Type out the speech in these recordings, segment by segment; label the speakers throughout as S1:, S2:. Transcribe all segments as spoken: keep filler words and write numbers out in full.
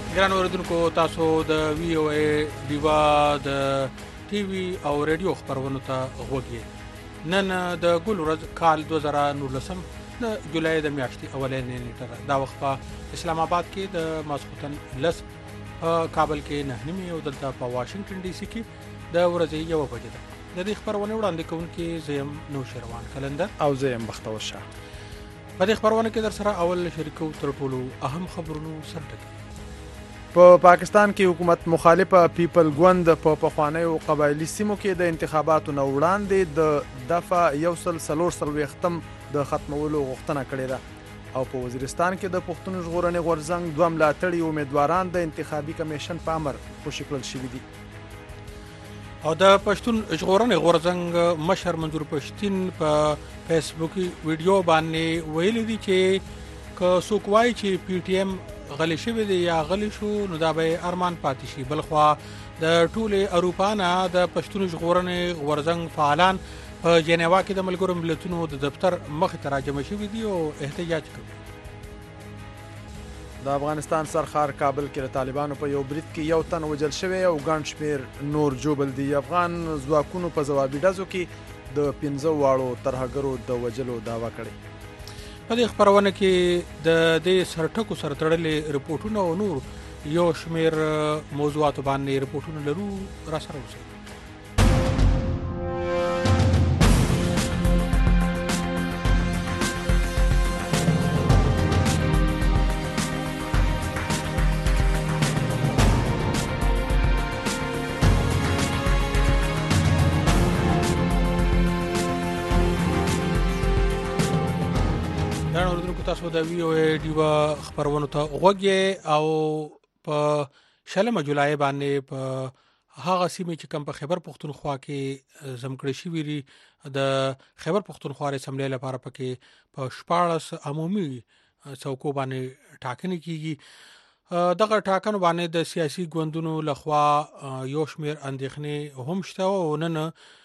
S1: ګران اوریدونکو تاسو د وی او ای دیوا د ټي وي او رادیو خبرونو ته غوږ یې نن د ګل ورځ کال دوه زره نولسم د جولای د میاشتې اولنۍ نیټه دا وخت په اسلام آباد کې د ماسختن لس په کابل کې نه نیمه او دلته په واشنگټن ډي سي کې د ورځې یو بجې ده د دې خبرونه وړاندې کوونکې زیم نو شروان کلندر
S2: او زیم بختور شاه
S1: په دې خبرونه کې در سره اول شریکو تر ټولو اهم خبرونو سرټکی
S2: په پاکستان کې حکومت مخالفه پیپل ګوند په پخوانیو قبایلی سیمو کې د انتخاباتو نه وړاندې د دفعه یو سل څلور څلوېښتم د ختمولو غوښتنه کړې ده او په وزیرستان کې د پښتون ژغورنې غورځنګ دوه ملاتړي امیدواران د انتخابي کمیشن په امر خوشي کړل شوي دي
S1: او د پښتون ژغورنې غورځنګ مشر منظور پښتين په فیسبوکي ویډیو باندې ویلي دي چې که څوک وایي چې پی ټی ایم غلی شوی دی یا غلی شو نو دا به ارمان پاتې شي بلخوا د ټوله اروپا نه د پښتون ژغورنې غورځنګ فعالان په جنیوا کې د ملګرو ملتونو د دفتر مخ ته راجمع شوي دي او احتجاج کوي
S2: د افغانستان سرخار کابل کې د طالبانو په یو برید کې یو تن وجل شوی او ګڼ شمېر نور جوبل دي افغان ځواکونو په ځوابي ډزو کې د پنځه واړو ترهګرو د وجلو دعوه کړې
S1: په دې خبرونه کې د دې سرټکو سره تړلې رپورټونه او نور یو شمېر موضوعات باندې رپورټونه لرو را سره اوسئ تاسو د وی او ای دیوا خبرونو ته غوږی او په شلمه جولای باندې په هغه سیمه چې کم په خیبر پختونخوا کې زمکړې شوی لري د خیبر پختونخوا اسمبلی لپاره پکې په شپاړس عمومي څوکو باندې ټاکنې کیږي دغه ټاکنو باندې د سیاسي ګوندونو لخوا یو شمېر اندېښنې هم شته او نن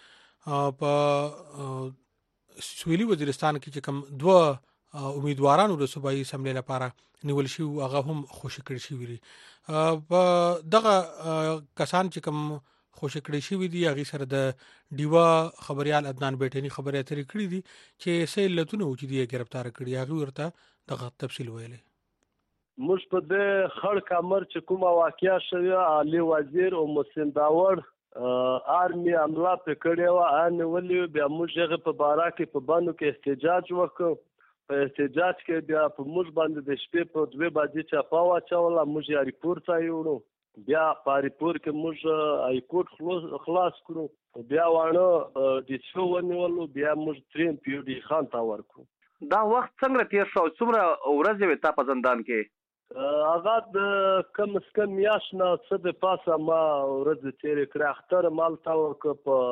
S1: په سویلي وزیرستان کې چې کم دوه امیدوارانو د صوبایي اسمبلی لپاره نیول شي هغه هم خوشی کړی شي وي په دغه کسان چې کوم خوشی کړی شي وي هغه سره د دیوا خبريال عدنان بیٹنی خبرې اترې کړې دي چې سې لتونه و چې دی گرفتار کړی هغه ورته دغه تفصیل ویلې
S3: موږ په دې خړ کمر چې کومه واقعیا شوه علي وزیر او محسن داور آرمي عمله په کړې و ان ولې بیا موږ هغه په بارا کې په باندې کې احتجاج وکړو په احتجاج کې بیا په موږ باندې د شپې په دوه بجې چاپا واچوله موږ یې ریپورت ایوړو بیا په ریپورت کې موږ ای کوډ خلاص کړو بیا وانه د څو ونیولو بیا موږ ترين پی ډي خان تا ورکو
S4: دا وخت څنګه تیر شو څومره ورځې وې تا په زندان کې
S3: هغه د کم اس کم میاش نه څه د پاسه ما ورځ تیر کړ اختر مال تا ورک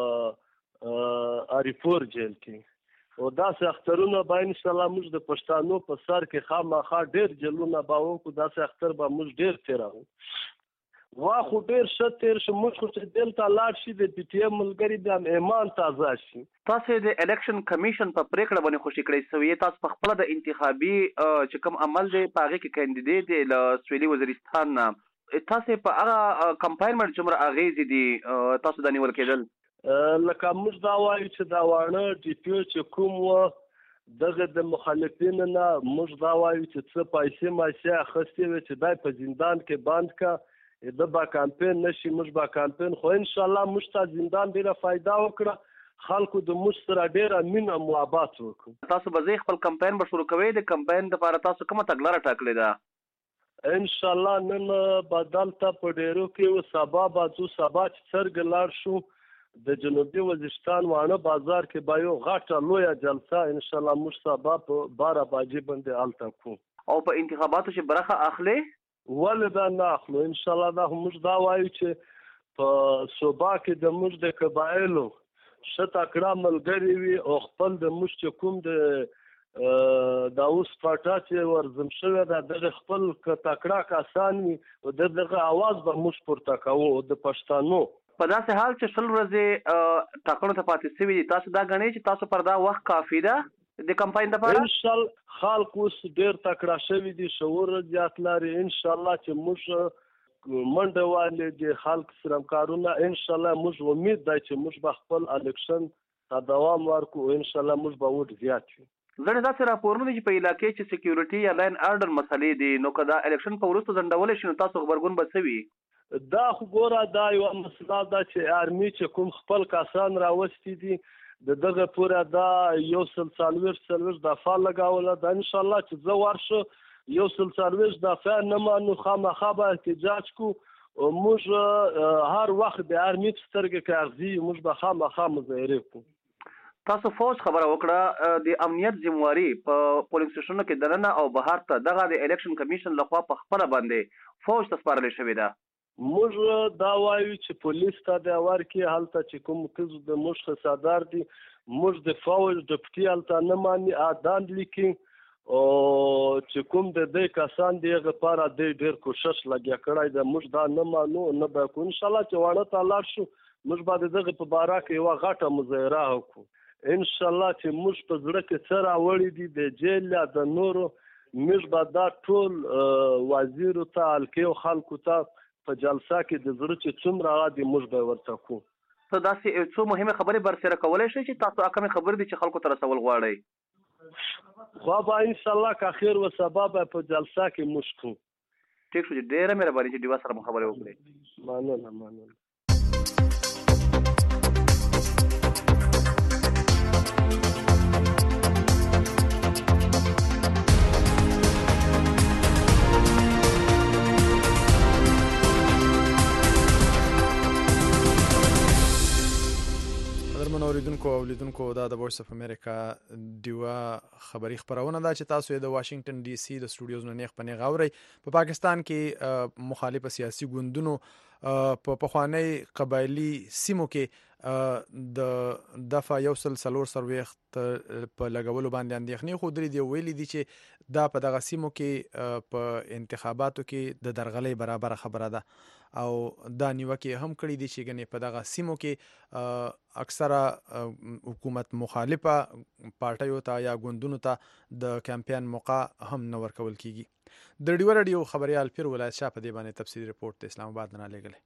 S3: په اریپور جیل کې او داسې اخترونه به ان شاء الله موږ د پښتانو په سر کې خامخا ډېر جلونه به وکړو داسې اختر به موږ ډېر تیراو وا خو ډېر ښه تیر شو موږ خو چې دلته لاړ شي د پی ټي ایم ملګري بیا ایمان تازه شي
S4: تاسو د الیکشن کمیشن په پریکړه باندې خوشی کړی سوی تاسو په خپل د انتخابي چې کوم عمل دی په هغه کې کاندیدټ دی له سویلي وزیرستان نه تاسو په هغه کمپاین باندې څومره اغیز دي تاسو د نیول کېدل
S3: لکه موږ دا وایو چې دا وانه ټي پی چې کوم و دغه د مخالفین نه موږ دا وایو چې څه پیسې ماشي اخستې وي چې دای په زندان کې باند کا د با کمپاین نشي موږ با کمپاین خو ان شاء الله موږ ته زندان ډیره فائدہ وکړه خلکو د موږ سره ډیره مینه محبت وکړو
S4: تاسو به ځای خپل کمپاین به شروع کوئ د کمپاین لپاره تاسو کومه تګلاره ټاکلې ده
S3: ان شاء الله نن بدلته په ډیرو کې سبا بازو سبا چې څرګ لاړ شو د جنوبي وزیرستان وانه بازار کې به یو غټه لویه جلسه ان شاء الله موږ سبا په بارہ بجې باندې الته کو
S4: او په انتخاباتو چې برخه اخلي
S3: ولې دا نه اخلو ان شاء الله دا موږ دا وایو چې په صوبا کې د موږ د قبایلو شته کړه ملګری وي او خپل د موږ چې کوم د دا اوس پټا چې ورزم شوی دا د خپل تکړه کسان وي او دغه आवाज به موږ پورته کوو د پښتنو
S4: په داسې حال چې شل ورځې ټاکنو ته پاتې شوي دي تاسو دا غنئ چې تاسو پر دا وخت کافي ده د کمپاین لپاره؟
S3: ان شاء الله خلک اوس ډېر تکړه شوي دي، شعور زیات لري. ان شاء الله چې موږ منډه والي دي خلک سره کارونه، ان شاء الله موږ امید ده چې موږ به خپل الیکشن ته دوام ورکړو. ان شاء الله موږ به ووټ زیات شي.
S4: ځینې داسې راپورونه دي چې په علاقې چې سکیورټي یا لاین آرډر مسلې دي، نو که دا الیکشن په وروسته ځنډولی شي نو تاسو غبرګون به څه وي؟
S3: دا خو ګوره دا یوه مسله ده چې آرمي چې کوم خپل کسان راوستي دي د دغه پوره دا یو سل څلوېښت څلوېښت دفعه لګوله ده. انشاءالله چې زه ورشه یو سل څلوېښت دفعه نه مانو خامخا به احتجاج کو. موږ هر وخت د آرمي په سترګې کې ارزي، موږ به خامخا مظاهرې کوو.
S4: تاسو فوج خبره وکړه، د امنیت ذمہواري په پولینګ سټیشنونو کې دننه او بهر ته دغه د الیکشن کمیشن لخوا په خپله باندې فوج ته سپارلې شوې ده.
S3: موږ دا وایو چې پولیس ته د ورکړي، هلته چې کوم کس د موږ خصادار دي موږ د فوج ډپټي هلته نه ماني اعدام لیکي، او چې کوم د دې کسان دی هغه لپاره دی ډېر کوشش لګیا کړی ده. موږ دا نه مانو نه به کوو. انشاءالله چې واڼه ته لاړ شو موږ به د دغه په باره کې یوه غټه مظاهره وکړو. انشاءالله چې موږ په زړه کې څه راوړي دي د جیل یا د نورو، موږ به دا ټول وزیرو ته حلقې خلکو ته په جلسه کې د زړه چې څومره هغه دي موږ به ورته کوو.
S4: ته داسې څو مهمې خبرې برسېره کولی شئ چې تاسو کمې خبرې دي چې خلکو ته رسول غواړئ؟
S3: خو به انشاءالله که خیر و سبا به په جلسه کې موږ کوو.
S4: ټیک شو، ډېره مهرباني چې ډیوا سره مو خبرې وکړې.
S3: مننه مننه.
S2: اوریدونکو او لیدونکو دا د وایس اف امریکا ډیوا خبری خبرونه ده چې تاسو یې د واشنگټن ډي سي د سټوډیوز نه نیغ پنیغ اورئ. په پاکستان کې مخالف سیاسي ګوندونو په پخوانی قبایلی سیمو کې د دفعه یو سل څلور څلوېښت په لګولو باندې اندېښنې ښودلې دي. ویلي دي چې دا په دغه سیمو کې په انتخاباتو کې د درغلۍ برابره خبره ده، او دا نیوکې هم کړي دي چې ګنې په دغه سیمو کې اکثره حکومت مخالفه پارټیو ته یا ګوندونو ته د کمپاین موقع هم نه ورکول کیږي. د ډیوا رادیو خبريال پیر ولایت شاه په دې باندې تفصیلي رپورټ د اسلام آباد نه لګلې.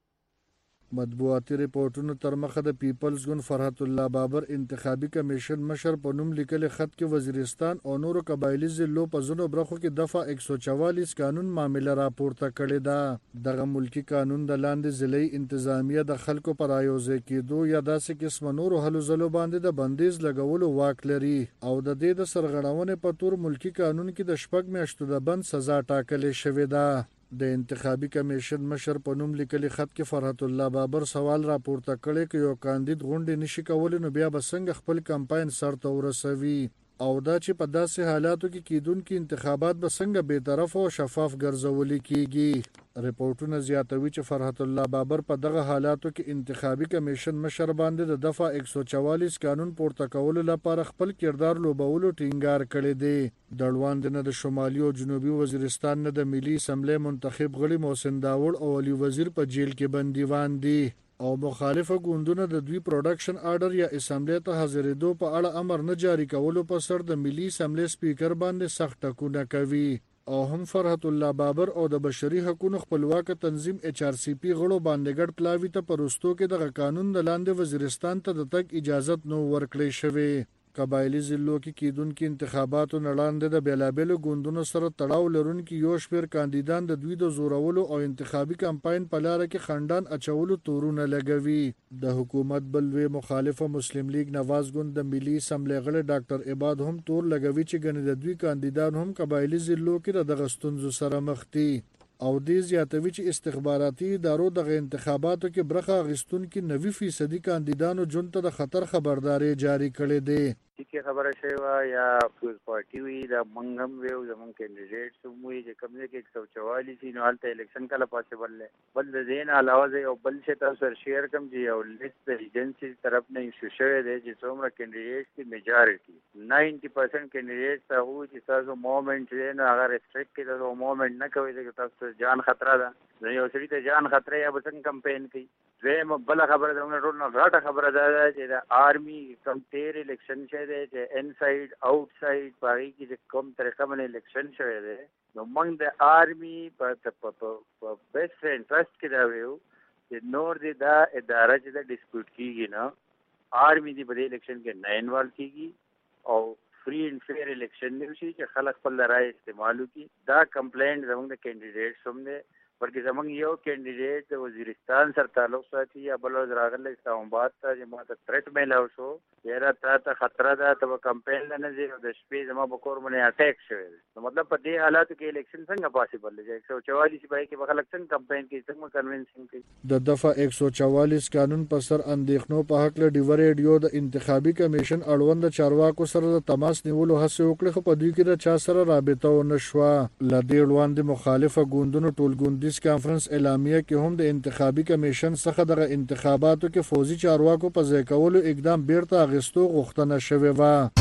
S5: مطبوعاتي ریپورټونو تر مخه د پیپلز ګوند فرحت الله بابر انتخابي کمیشن مشر په نوم لیکل خط کې وزیرستان او نورو قبایلی ضلعو په ځینو برخو کې دفعه یک سو چوالیس قانون معامله راپورته کړې ده. دغه ملکی قانون د لاندې ضلعي انتظامیه د خلکو پر رايوځای کېدو یا داسې قسم نورو هلو ځلو باندې د بندیز لګولو واک لري، او د دې د سرغړونې په تور ملکی قانون کې د شپږ میاشتو د بند سزا ټاکلې شوې ده. د انتخابي کمیشن مشر په نوم لیکلي خط کې فرحت الله بابر سوال راپورته کړی چې یو کاندید غونډې نشي کولی نو بیا به څنګه خپل کمپاین سرته ورسوي، او دا چې په داسې حالاتو کې کیدونکي انتخابات به څنګه بیطرف او شفاف ګرځولي کیږي. ریپورټونه زیاتوي چې فرحت الله بابر په دغه حالاتو کې انتخابي کمیشن مشر باندې د دفعه یک سو چوالیس قانون پورته کولو لپاره خپل کردار لوبولو ټینګار کړی دی. د اړوند نه د شمالي او جنوبي وزیرستان نه د ملي اسمبلی منتخب غړي محسن داوړ او علي وزیر په جیل کې بندیوان دي، او مخالفه ګوندونه د دوی پروډکشن آرډر یا اسمبلی ته حاضرېدو په اړه امر نه جاری کولو په سر د ملي اسمبلی سپیکر باندې سخت ټکونه کوي. او هم فرحت الله بابر او د بشري حقوقو خپلواک تنظیم ایچ آر سی پی غړو باندې ګډ پلاوی ته پروستو کې دغه قانون د لاندې وزیرستان ته د تګ اجازه نو ورکړې شوې. قبایلی ضلعو کې کیدونکي انتخاباتو نړاندې د بیلابیلو ګوندونو سره تړاو لرونکي یو شمېر کاندیدان د دوی د زورولو او انتخابي کمپاین په لاره کې خنډان اچولو تورونه لګوي. د حکومت بلوي مخالفه مسلم لیگ نواز ګوند د ملي اسمبلی غړي ډاکټر عباد هم تور لګوي چې ګنې د دوی کاندیدان هم قبایلی ضلعو کې د ستونزو سره مخ دي، او دې زیاتوي چې استخباراتي ادارو دغه انتخاباتو کې برخه اخیستونکي نوي فیصدي کاندیدانو جون ته د خطر خبرداري جاری کړې ده.
S6: چې خبره شوی وه یا پیپلز پارټي وي دا موږ هم ویو زموږ کینډیډیټس هم وي چې کوم ځای کې یک سو چوالیس وي نو هلته الیکشن کله پاسبل دی. بل د دې نه علاوه زه یو بل شی تاسو سره شیر کوم چې یو لیست د ایجنسي طرف نه ایشو شوی دی چې څومره کینډیډیټس دي میجارټي ناینټي پرسنټ کینډیډیټس ته هغوی چې تاسو مومنټ دی نو هغه ریسټریکټ کړي تاسو مومنټ نه کوئ ځکه تاسو ته جان خطره ده. نو یو سړي ته جان خطره یا به څنګه کمپین کوي. زم بل خبره زموږ ټول نه غاټه خبره ده چې د آرمي کم تیر الیکشن شوی دی چې ان ساید آوټ ساید پای کې کوم طریقه باندې الیکشن شوی دی نو موږ د آرمي په بیسټ انټرست کې دا ویو چې نور دې دا اداره چې د ډیسپیوټ کیږي نه آرمي دې په الیکشن کې نه انوالو کیږي او فری اینڈ فیر الیکشن دی شي چې خلک خپل رائے استعمالو کی دا کمپلینټ زموږ د کینډیډیټس هم دی بلکې زموږ یو کینډیډیټ د وزیرستان سره تعلق ساتي یا بل ورځ راغلی اسلام آباد ته چې ما ته تھریټ میلاو شو یاره تا ته خطره ده ته به کمپین نه ځې او د شپې زما په کور باندې اټیک شوی دی نو مطلب په دې حالاتو کې الیکشن څنګه پاسبل دی ایک سو چوالیس پای کې به خلک څنګه کمپین کوي څنګه کنوینسینګ کوي
S5: د دفعه ایک سو چوالیس قانون په سر اندېښنو په حق له ډیور ریډیو د انتخابي کمیشن اړوند چارواکو سره د تماس نیولو هڅه وکړه خو په دوی کې د چا سره رابطه ونه شوه له دې وړاندې مخالفه ګوندونو ټولګوندیز کانفرنس اعلامیه کې هم د انتخابي کمیشن څخه دغه انتخاباتو کې فوزي چارواکو په ځای کولو اقدام بیرته اخیستو غوښتنه شوې وه.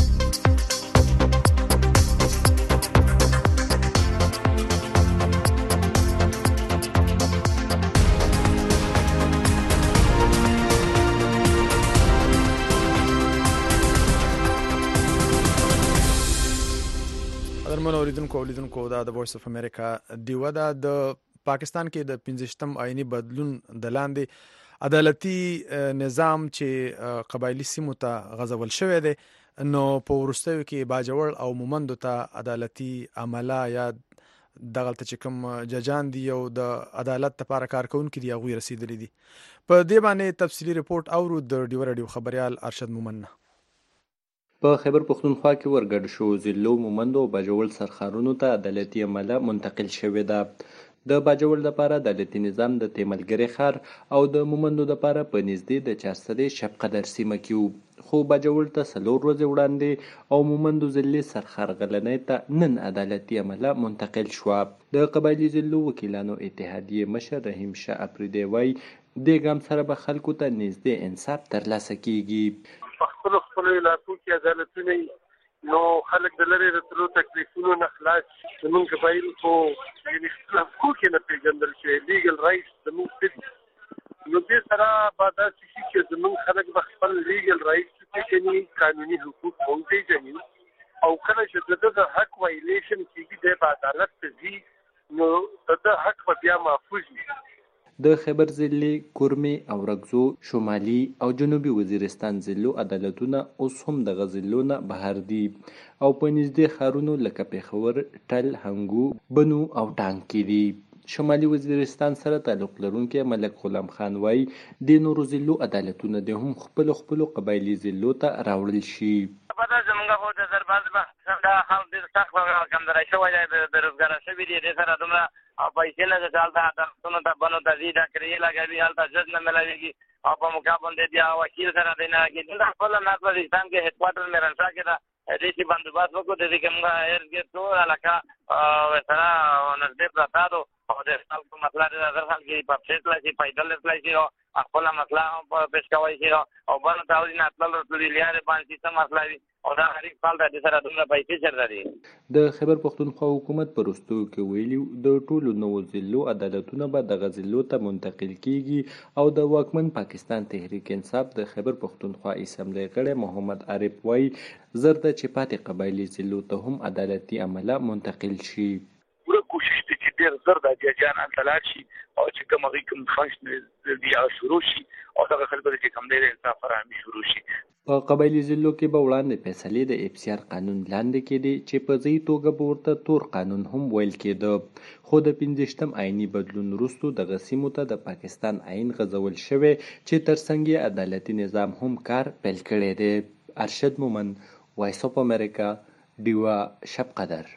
S2: درمن اوریدونکو اوریدونکو دا د وایس اف امریکا دیو دا د پاکستان کې د پنځشتم آئینی بدلون د لاندې عدالتي نظام چې قبایلی سیمو ته غځول شوی دی نو په وروستیو کې باجوړ او مومندو ته عدالتي عمله یا دغلته چې کوم ججان دي او د عدالت لپاره کارکونکي دي هغوی رسیدلی دي. په دې باندې تفصیلي رپورټ اورو د ډیو رادیو خبريال ارشد مومن.
S7: په خیبر پختونخوا کې ورګډ شو ضلعو مومندو او باجوړ سرخارونو ته عدالتي عمله منتقل شوې ده. د باجوړ لپاره عدالتي نظام د تیملګری خار او د مومندو لپاره په نږدې د چارسدې شب قدر سیمه کې وو خو باجوړ ته څلور ورځې وړاندې او مومندو ضلع سرخار غلنۍ ته نن عدالتي عمله منتقل شوه. د قبایلي ضلعو وکیلانو اتحادیې مشر رحیم شاه اپریدی وایي دې ګام سره به خلکو ته نږدې انصاف ترلاسه کیږي.
S8: په خپلو خپلو علاقو کې عدالتونه نو خلک د لرې راتلو تکلیفونو نه خلاص زموږ قبایل خو یعنې خپل حقوق یې نه پېژندل شوی لیګل رایټس زموږ څه نو دې سره به داسې شي چې زموږ خلک به خپل لیګل رایټس پېژني قانوني حقوق هم پېژني او کله چې د ده د حق وایلیشن کېږي دی به عدالت ته ځي نو د ده حق به بیا محفوظ وي.
S7: د خیبر ضلع کورمي او رګزو شمالي او جنوبي وزیرستان ضلعو عدالتونه اوس هم دغه ضلعو نه بهر دي او په نږدې ښارونو لکه پېښور ټل هنګو بنو او ټانک کې دي. شمالي وزیرستان سره تعلق لرونکي ملک غلام خان وایي د نورو ضلعو عدالتونه د هم خپلو خپلو قبایلي ضلعو ته راوړل شي.
S9: زمونږ خو د درباز به دا خلک ډېر سخت کمزوری شوی دی بېروزګاره شوي دي دې سره دومره او پیسې نه چې هلته عدالتونو ته بنو ته ځي دا کرایې لګوي هلته جج نه میلاویږي او په مقابل د دې وکیل سره دی نه کېږي دلته خپله ناست وزیرستان کې هیډ کوارټر میرنشاه کې ده دې چې بندوبست وکړو د دې کې موږ ارد ګرد ټول علاقه سره نږدې پراته دو او د خلکو مسله د هر خلک یې پپسې تللی شي پیدل تللی شي او خپله مسله هم پیش کولی شي او بنو ته اوري نه تلل راتللي لارې باندې څه مسله وي او دا غریب خلک ته دې سره دومره پیسې چېرته دي.
S7: د خیبر پښتونخوا حکومت په وروستیو کې ویلي د ټولو نوو ضلعو عدالتونه به دغه ضلعو ته منتقل کیږي او د واکمن پاکستان تحریک انصاف د خیبر پښتونخوا اسمبلی غړی محمد عارف وایي زر ده چې پاتې قبایلي ضلعو ته هم عدالتي عمله منتقل شي.
S8: پوره کوشش دی چې ډېر زر دا ججان هلته لاړ شي او چې کوم هغوی کوم فنکشن دی هغه شروع شي او دغه خلکو ته چې کوم دی د انصاف فراهمي شروع شي.
S7: په قبایلي ضلعو کې به وړاندې فیصلې د افسیار قانون لاندې کېدې چې په ځای توګه به ورته تور قانون هم ویل کېده خو د پنځشتم آئیني بدلون وروستو دغه سیمو ته د پاکستان آئین غځول شوی چې ترڅنګ یې عدالتي نظام هم کار پیل کړی دی. ارشد مومن وایس اف امریکا ډیوا شب قدر.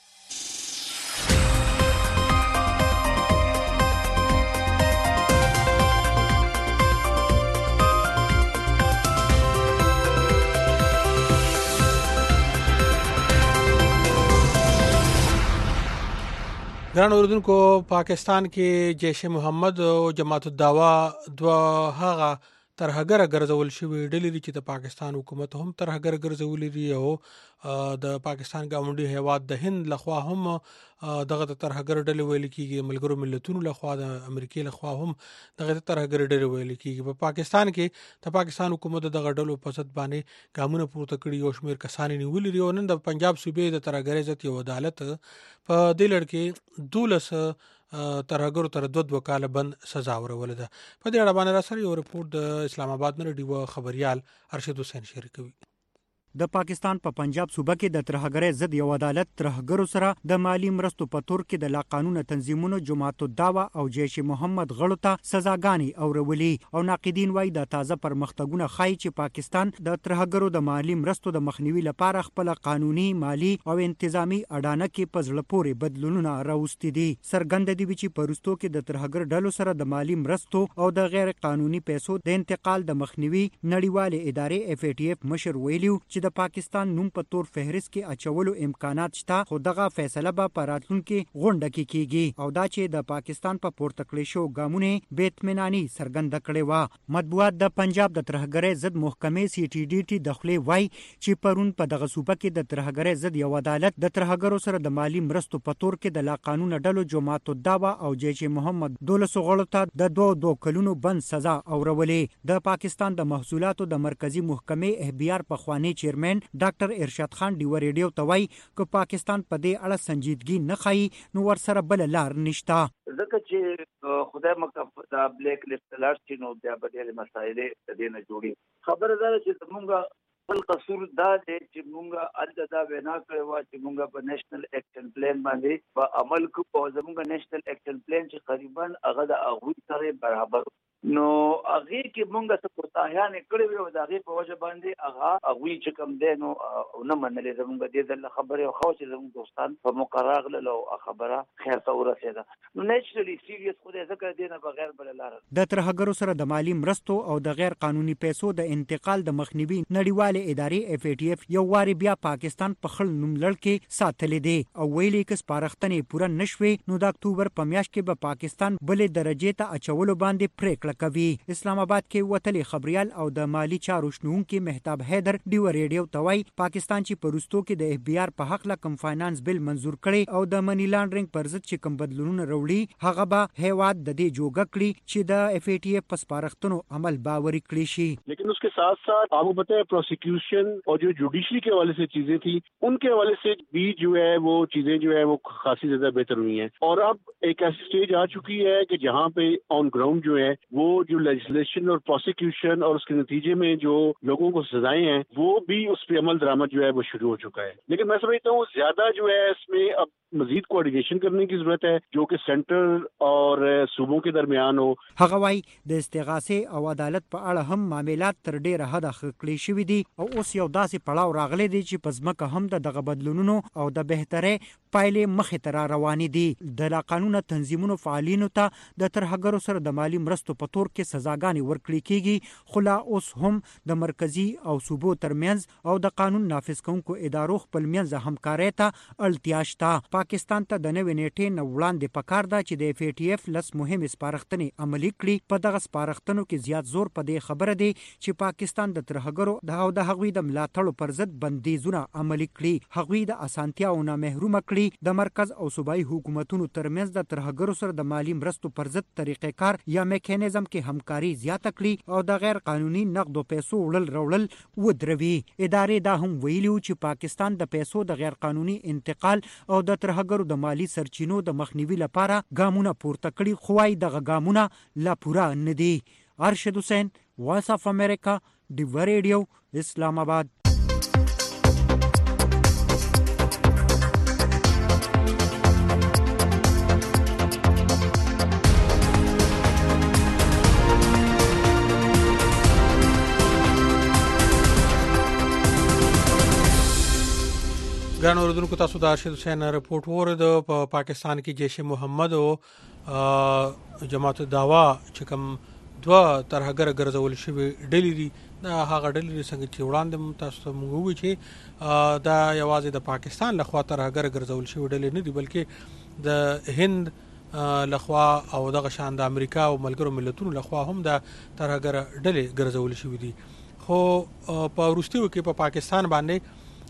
S1: ګران اوریدونکو پاکستان کې جیش محمد او جماعت الدعوا دوه هغه ترهګر ګرځول شوی ډلې چې د پاکستان حکومت هم ترهګر ګرځولې دي او د پاکستان ګاونډي هیواد د هند لخوا هم دغه ترهګر ډلې ویل کیږي، ملګرو ملتونو لخوا د امریکای لخوا هم دغه ترهګر ډلې ویل کیږي. په پاکستان کې د پاکستان حکومت دغه ډلو په ضد باندې ګامونه پورته کړي، یو شمېر کسان نیولي دي. نن د پنجاب صوبې د ترهګرۍ ضد یو عدالت په دې لړ کې دولس ترهګرو تر دوه دوه کاله بند سزا ورولې ده. په دې اړه باندې را سره یو رپورټ د اسلام آباد نه ډیو خبريال ارشد حسین شریکوي.
S10: د پاکستان په پا پنجاب صوبه کې د ترهګرۍ ضد یو عدالت ترهګرو سره د مالی مرستو په تور کې د لا قانون تنظیمونو جماعت الدعوه او جیش محمد غړو ته سزاګانې اورولې او ناقدین وایي د تازه پرمختګونه ښایي چې پاکستان د ترهګرو د مالی مرستو د مخنیوي لپاره خپل قانوني، مالی او انتظامی اډانه کې په زړه پورې بدلونونه راوستي دي. څرګنده دي چې په وروستو کې د ترهګر ډلو سره د مالی مرستو او د غیر قانوني پیسو د انتقال د مخنیوي نړیوالې ادارې اف ای ټی اف مشر ویلیو چې د پاکستان نوم په تور فهرست کې اچولو امکانات شته، خو دغه فیصله به په راتلونکي غونډه کې کیږي او دا چې د پاکستان په پورته کړې شو ګامونه بې اطمیناني څرګنده کړې وه. مطبوعات د پنجاب د ترهګرۍ ضد محکمې سی ټي ډي ټي د خولې وایي چې پرون په دغه صوبه کې د ترهګرۍ ضد یو عدالت د ترهګرو سره د مالی مرستو په تور کې د لا قانون ډلو جماعت الدعوه او جیش محمد دولسو غړو ته د دوه دوه کلونو بند سزا اورولې. د پاکستان د محصولاتو د مرکزی محکمې اف بي آر پخوانی چیرمن ډاکټر ارشاد خان ډیو ریډیو ته وایي چې پاکستان په دې اړه سنجیدګي نه ښایي نو ورسره بل لار نشته.
S11: ځکه چې خدای مکه دا بلیک لیست لار چې نو بیا به ډېرې مسایلې د دې نه جوړي. خبره ده چې زمونږ بل قصور دا دی چې مونږ الته دا وینا کړې وه چې مونږ په نیشنل ایکشن پلان باندې په عمل کوو او زمونږ نیشنل ایکشن پلان چې قریبا هغه د هغوی سره برابر نو هغه کې مونږ څه کوتاهیانې کړې وې او د هغې په وجه باندې هغه هغوی چې کوم دی نو نه منلې زمونږ دې ځل خبرې او خو چې زمونږ دوستان په موقع راغلل او خبره خیر ته ورسېده. نو نیچرلی سیریس خدای ځکه دې نه بغیر بله لاره
S10: د ترهګرو سره د مالي مرستو او د غیر قانوني پیسو د انتقال د مخنیوي نړیوالې ادارې اف ای ټی اف یو واري بیا پاکستان په خل نوم لړ کې ساتلې دی او ویلي که سپارښتنې پوره نشوي نو د اکتوبر په میاشت کې به پاکستان بلې درجې ته اچولو باندې پریکړه کوي. اسلام آباد کې وتلي خبريال او د مالی چارو شنونکي مهتاب حیدر ډیو ریډیو ته وایي پاکستان چې په وروستو کې د اف بي آر په حق له کم فاینانس بل منزور کړي او د منی لانډرینګ پر ضد چې کم بدلونونه راوړي هغه به هیواد د دې جوګه کړي چې د اف ای ټی اف په سپارښتنو عمل باوري کړي شي.
S12: لیکن उसके साथ साथ आपको पता है प्रोसिक्यूशन और जो जुडिशरी के हवाले से चीजें थी उनके हवाले से भी जो है वो चीजें जो है वो खासी ज्यादा बेहतर हुई हैं और अब एक ऐसी स्टेज आ चुकी है कि जहाँ पे ऑन ग्राउंड जो है वो जो लेजिस्लेशन और प्रोसिक्यूशन और उसके नतीजे में जो लोगों को सजाएं हैं वो भी उस पर अमल दरामद जो है वो शुरू हो चुका है. लेकिन मैं समझता हूँ ज्यादा जो है इसमें अब मजीद कोऑर्डिनेशन करने की जरूरत है जो कि सेंटर और सूबों के दरमियान हो.
S10: هغه وايي د استغاثه او عدالت په اړه هم معاملات تر ډیره حده خکړې شوي دي او اوس یو داسې پړاو راغلی دی چې په ځمکه هم د دغه بدلونونو او د بهترۍ پایلې مخې ته را روانې دي. د لا قانونه تنظیمونو فعالینو ته د ترهګرو سره د مالی مرستو په تور کې سزاګانې ورکړي کیږي خو لا اوس هم د مرکزی او صوبو ترمنځ او د قانون نافذ کوونکو ادارو خپل منځ همکارۍ ته اړتیا شته. پاکستان ته د نوې نیټې نه وړاندې پکار ده چې د اف ای ټی اف لس مهمې سپارښتنې عملي کړي. په دغه سپارښتنو کې زیات زور په دې خبره دی چې پاکستان د ترهګرو د او د هغوی د ملاتړو پر ضد بندیزونه عملي کړي، هغوی د اسانتیاو نه محروم کړي، د مرکز او صوبایي حکومتونو ترمنځ د ترهګرو سره د مالی مرستو پر ضد طریقې کار یا میکانیزم کې همکاري زیاته کړي او د غیر قانوني نقد او پیسو وړل راوړل ودروي. ادارې دا هم ویلي چې پاکستان د پیسو د غیر قانوني انتقال او د ترهګرو د مالی سرچینو د مخنیوي لپاره ګامونه پورته کړي خو وايي دغه ګامونه لا پوره نه دي. ارشد حسین، وایس اف امریکا، ډیو ریډیو، اسلام آباد.
S1: ګران اوریدونکو تاسو د ارشد حسین رپورټ ورته په پاکستان کې جیش محمد او جماعت الدعوه چې کوم دوه ترهګر ګرځول شوی ډلې دي دا هغه ډلې څنګه چې وړاندې تاسو موږ وی چې دا یوازې د پاکستان لخوا ترهګر ګرځول شوی ډلې نه دي بلکې د هند لخوا او دغه شان د امریکا او ملګرو ملتونو لخوا هم د ترهګر ډلې ګرځول شوی دي. خو په وروستیو کې په پاکستان باندې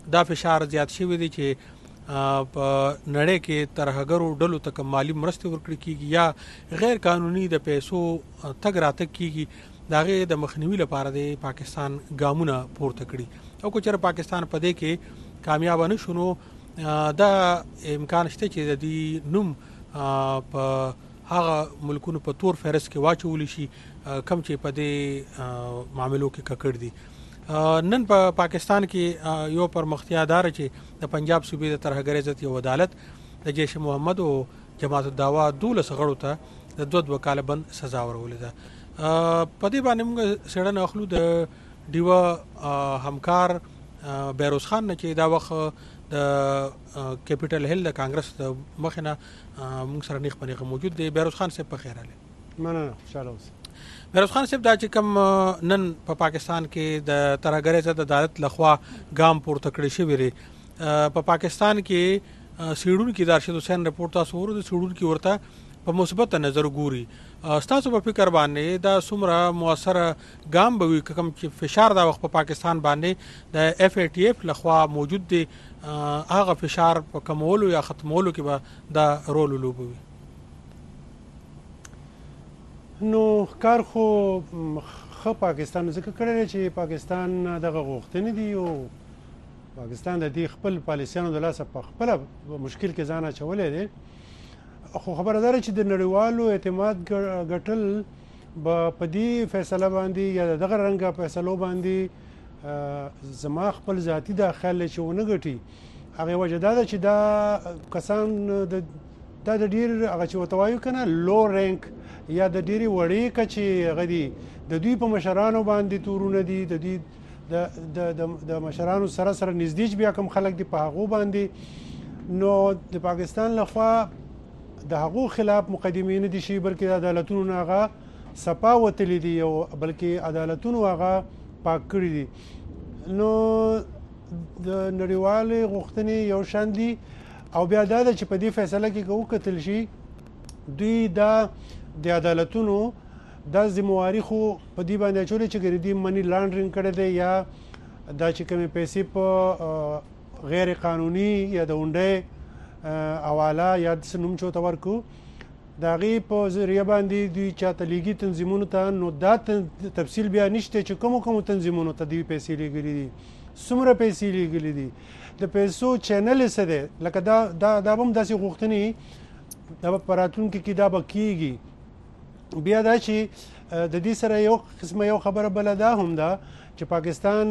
S1: دا فشار زیات شوی دی چې په نړۍ کې ترهګرو ډلو ته مالی مرستې ورکړي کیږي یا غیر قانوني د پیسو تګ راتګ کیږي دا غي د مخنیوي لپاره د پاکستان ګامونه پورته کړي او کو چېرې پاکستان په دې کې کامیاب نه شونو دا امکان شته چې د دې نوم په هغه ملکونو په تور فهرست کې واچول شي کم چې په دې معاملو کې ککړ دي. نن په پا پاکستان کې یو پرمختیادار چې د پنجاب صوبې د ترهګرۍ ضد یو عدالت د جیش محمد او جماعت الدعوا دولس غړو ته د دوه دوه کاله بند سزا ورولې ده. په دې باندې موږ څېړنه اخلو د ډیوه همکار بیروز خان نه چې دا وخت د کیپټل هیل د کانګرس د مخینه موږ سره نیخ پنیغه موجود دی. بیروز خان صاحب په خیر اله.
S13: مننه، خوشاله اوسئ.
S1: بیروز خان صاحب دا چې کوم نن په پا پاکستان کې د ترهګرۍ ضد عدالت لخوا ګام پورته کړی شوی دی په پا پاکستان کې سیړونکي د ارشد حسین رپورټ تاسو ورته سیړونکي ورته په مثبت نظر ګوري. تاسو په فکر باندې دا څومره موثر ګام به وي کوم چې فشار دا وخت په پا پاکستان باندې د اف ای ټی اف لخوا موجود دی هغه فشار په کمولو یا ختمولو کې به دا رول ولوبوي؟
S13: نو کار خو خو پاکستان ځکه کړی چې پاکستان دغه غوښتنې دي او پاکستان د دې خپل پالیسیانو د لاسه په خپل مشکل کې ځان اچولی دی. خو خبره ده چې د نړیوالو اعتماد ګټل به په دې فیصله باندې یا دغه رنګه فیصلو باندې زما خپل ذاتي دا خیال چې ونه ګټي هغې وجه دا ده چې دا کسان دا د ډېر هغه چې ورته وایو که نه لو رینک یا د ډېرې وړې کچې هغه دي د دوی په مشرانو باندې تورونه دي د دوی د مشرانو سره سره نږدې بیا کوم خلک دي په هغو باندې. نو د پاکستان لخوا د هغو خلاف مقدمې نه دي شي بلکې د عدالتونو نه هغه صفا وتلي دي او بلکې عدالتونو هغه پاک کړي دي. نو د نړیوالې غوښتنې یو شان دي او بیا دا ده چې په دې فیصله کې که وکتل شي دوی دا د عدالتونو دا ذمواري خو په دې باندې اچولې چې ګرې دوی منی لانډرینګ کړی دی یا دا چې کومې پیسې په غیر قانوني یا د اونډۍ حواله یا څه نوم چې ورته ورکړو د هغې په ذریعه باندې دوی چاته لیږي تنظیمونو ته. نو دا تفصیل بیا نشته چې کومو کومو تنظیمونو ته دوی پیسې لیږلي دي، څومره پیسې لیږلي دي، د پیسو چینل یې څه دی. لکه دا دا دا به هم داسې غوښتنې دا به په راتلونکي کې دا به کېږي. بیا دا چې د دې سره یو قسمه یو خبره بله دا هم ده چې پاکستان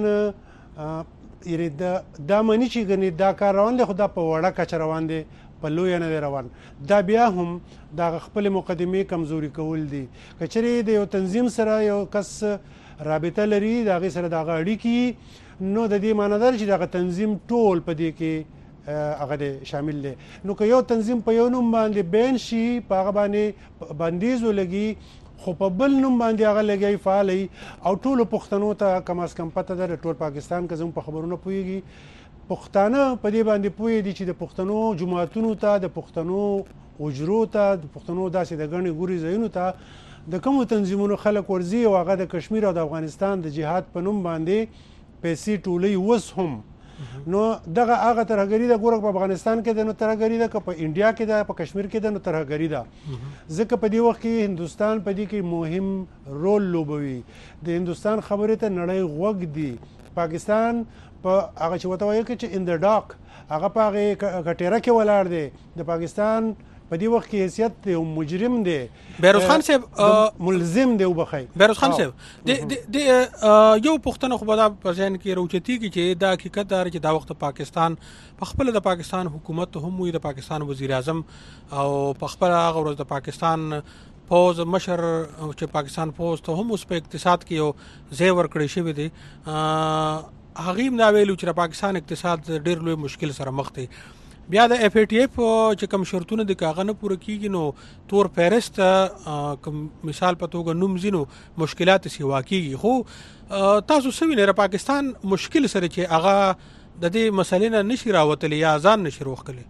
S13: یعنې دا مني چې ګنې دا کار روان دی خو دا په وړه کچه روان دی، په لویه نه دی روان. دا بیا هم د هغه خپلې مقدمې کمزوري کول دي. که چېرې د یو تنظیم سره یو کس رابطه لري د هغې سره د هغه اړیکې نو د دې معنی ده چې دغه تنظیم ټول په دې کې هغه دی شامل دی. نو که یو تنظیم په یو نوم باندې بین شي په هغه باندې بندیز ولګي خو په بل نوم باندې هغه لګوي فعالوي او ټولو پښتنو ته کم از کم پته ده د ټول پاکستان که زموږ په خبرونه پوهېږي پښتانه په دې باندې پوهې دي چې د پښتنو جوماتونو ته د پښتنو حجرو ته د پښتنو داسې د ګڼې ګورې ځایونو ته د کومو تنظیمونو خلک ورځي او هغه د کشمیر او د افغانستان د جهاد په نوم باندې پیسې ټولوي اوس هم. نو دغه هغه ترهګري ده ګوره په افغانستان کې ده نو ترهګري ده، که په انډیا کې ده په کشمیر کې ده نو ترهګري ده. ځکه په دې وخت کې هندوستان په دې کې مهم رول لوبوي. د هندوستان خبرې ته نړۍ غوږ دي. پاکستان په هغه چې ورته وایي چې ان د ډاک هغه په هغې کټېره کې ولاړ دی. د پاکستان په دې وخت کې حیثیت دی او مجرم دی.
S1: بیروز خان صاحب
S13: ملزم دی وبخئ.
S1: بیروز خان صاحب د یو پوښتنه خو به دا په ذهن کې راوچتېږي چې دا حقیقت دا چې دا وخت پاکستان په خپله د پاکستان حکومت هم وي، د پاکستان وزیر اعظم او په خپله هغه ورځ د پاکستان پوز مشر چې پاکستان پوز ته هم اوس په اقتصاد کې یو ځای ورکړی شوی دی. هغې هم دا ویلو چې د پاکستان اقتصاد ډېر لوی مشکل سره مخ دی. بیا د اف ای ټی اف چې کوم شرطونه د کاغه نه پوره کیږي نو تور فهرست کوم مثال په توګه نوم ځینو مشکلات سیوا کیږي. خو تاسو څه وینئ پاکستان مشکل سره چې هغه د دې مسلې نه نشي راوتلی یا ځان نشي روغ کلی؟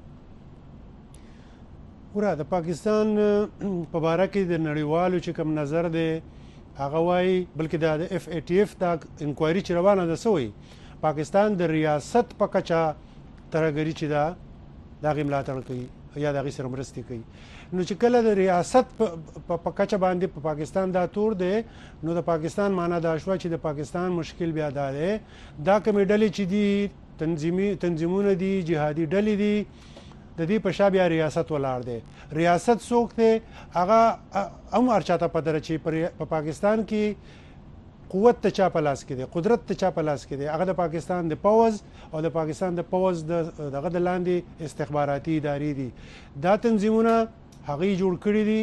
S13: ګوره د پاکستان په باره کې د نړیوالو چې کوم نظر دی هغه وایي بلکې د اف ای ټی اف دا انکوایري چې روانه ده څه وایي پاکستان د ریاست په کچا ترهګري چې دا د هغې ملاتړ کوي یا د هغې سره مرستې کوي. نو چې کله د ریاست په کچه باندې په پاکستان دا تور دی نو د پاکستان معنا دا شوه چې د پاکستان مشکل بیا دا دی دا کومې ډلې چې دي تنظیمي تنظیمونه دي جهادي ډلې دي د دې په شا بیا ریاست ولاړ دی. ریاست څوک دی هغه هم هر چاته پته ده چې په پاکستان کې قوت ته چا په لاس کې دی قدرت ته چا په لاس کې دی هغه د پاکستان د پوز او د پاکستان د پوز دغه د لاندې استخباراتي ادارې دي. دا تنظیمونه هغې جوړ کړي دي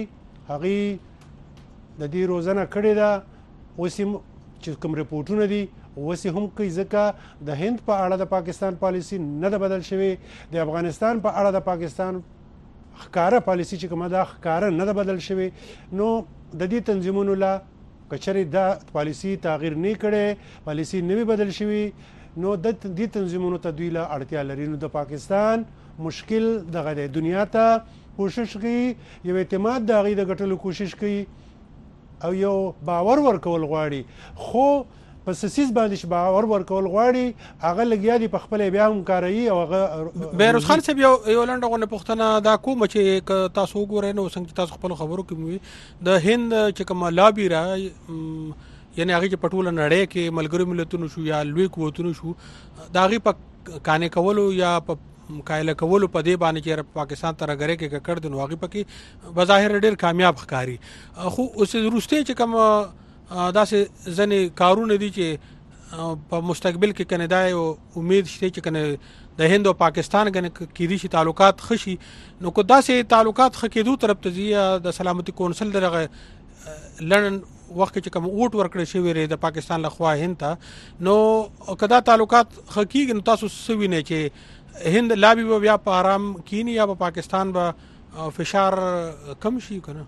S13: هغې د دې روزنه کړې ده اوس چې کوم رپورټونه دي اوس هم کوي ځکه د هند په اړه د پاکستان پالیسي نه ده بدل شوې د افغانستان په اړه د پاکستان ښکاره پالیسي چې کومه ده ښکاره نه ده بدل شوې. نو د دې تنظیمونو لا کچرې دا پالیسي تغییر نه کړي پالیسي نه وي بدل شوي نو د دې تنظیمونو ته دوی له اړتیا لري. نو د پاکستان مشکل دغه دی دنیا ته کوشش کوي یو اعتماد د هغې د ګټلو کوشش کوي او یو باور ورکول غواړي خو په سیس باندې چې باور ورکول غواړي هغه لګیا دي په خپل بیا هم کاروي او هغه
S1: بیروز خان صاحب یو یو لنډه غونډه پوښتنه دا کوم چې تاسو وګورئ نو څنګه تاسو خپل خبرو کې د هند چې کوم لابي را یعنی هغه چې پټوله نړۍ کې ملګرو ملتونو شو یا لوی قوتونو شو دا هغه په کانې کولو یا په مقایله کولو په دې باندې چې پاکستان ترهګرۍ کې کړ د نو هغه پکې بظاهر ډېر کامیاب ښکاري خو اوس وروسته چې کوم داسې ځنې کارونه دي چې په مستقبل کې کنه دا یو امید شته چې کنه د هند او پاکستان کې کېدي شي تعلقات خشي نو کو داسې تعلقات خکېدو طرف ته ځي د سلامتي کونسل دغه لړن وخت چې کوم اوټ ورکړی شوی دی د پاکستان لخوا هند ته نو کدا تعلقات خکېږي نو تاسو سوي نه چې هند لابي بیا په آرام کینی یا په پاکستان به فشار کم شي کنه.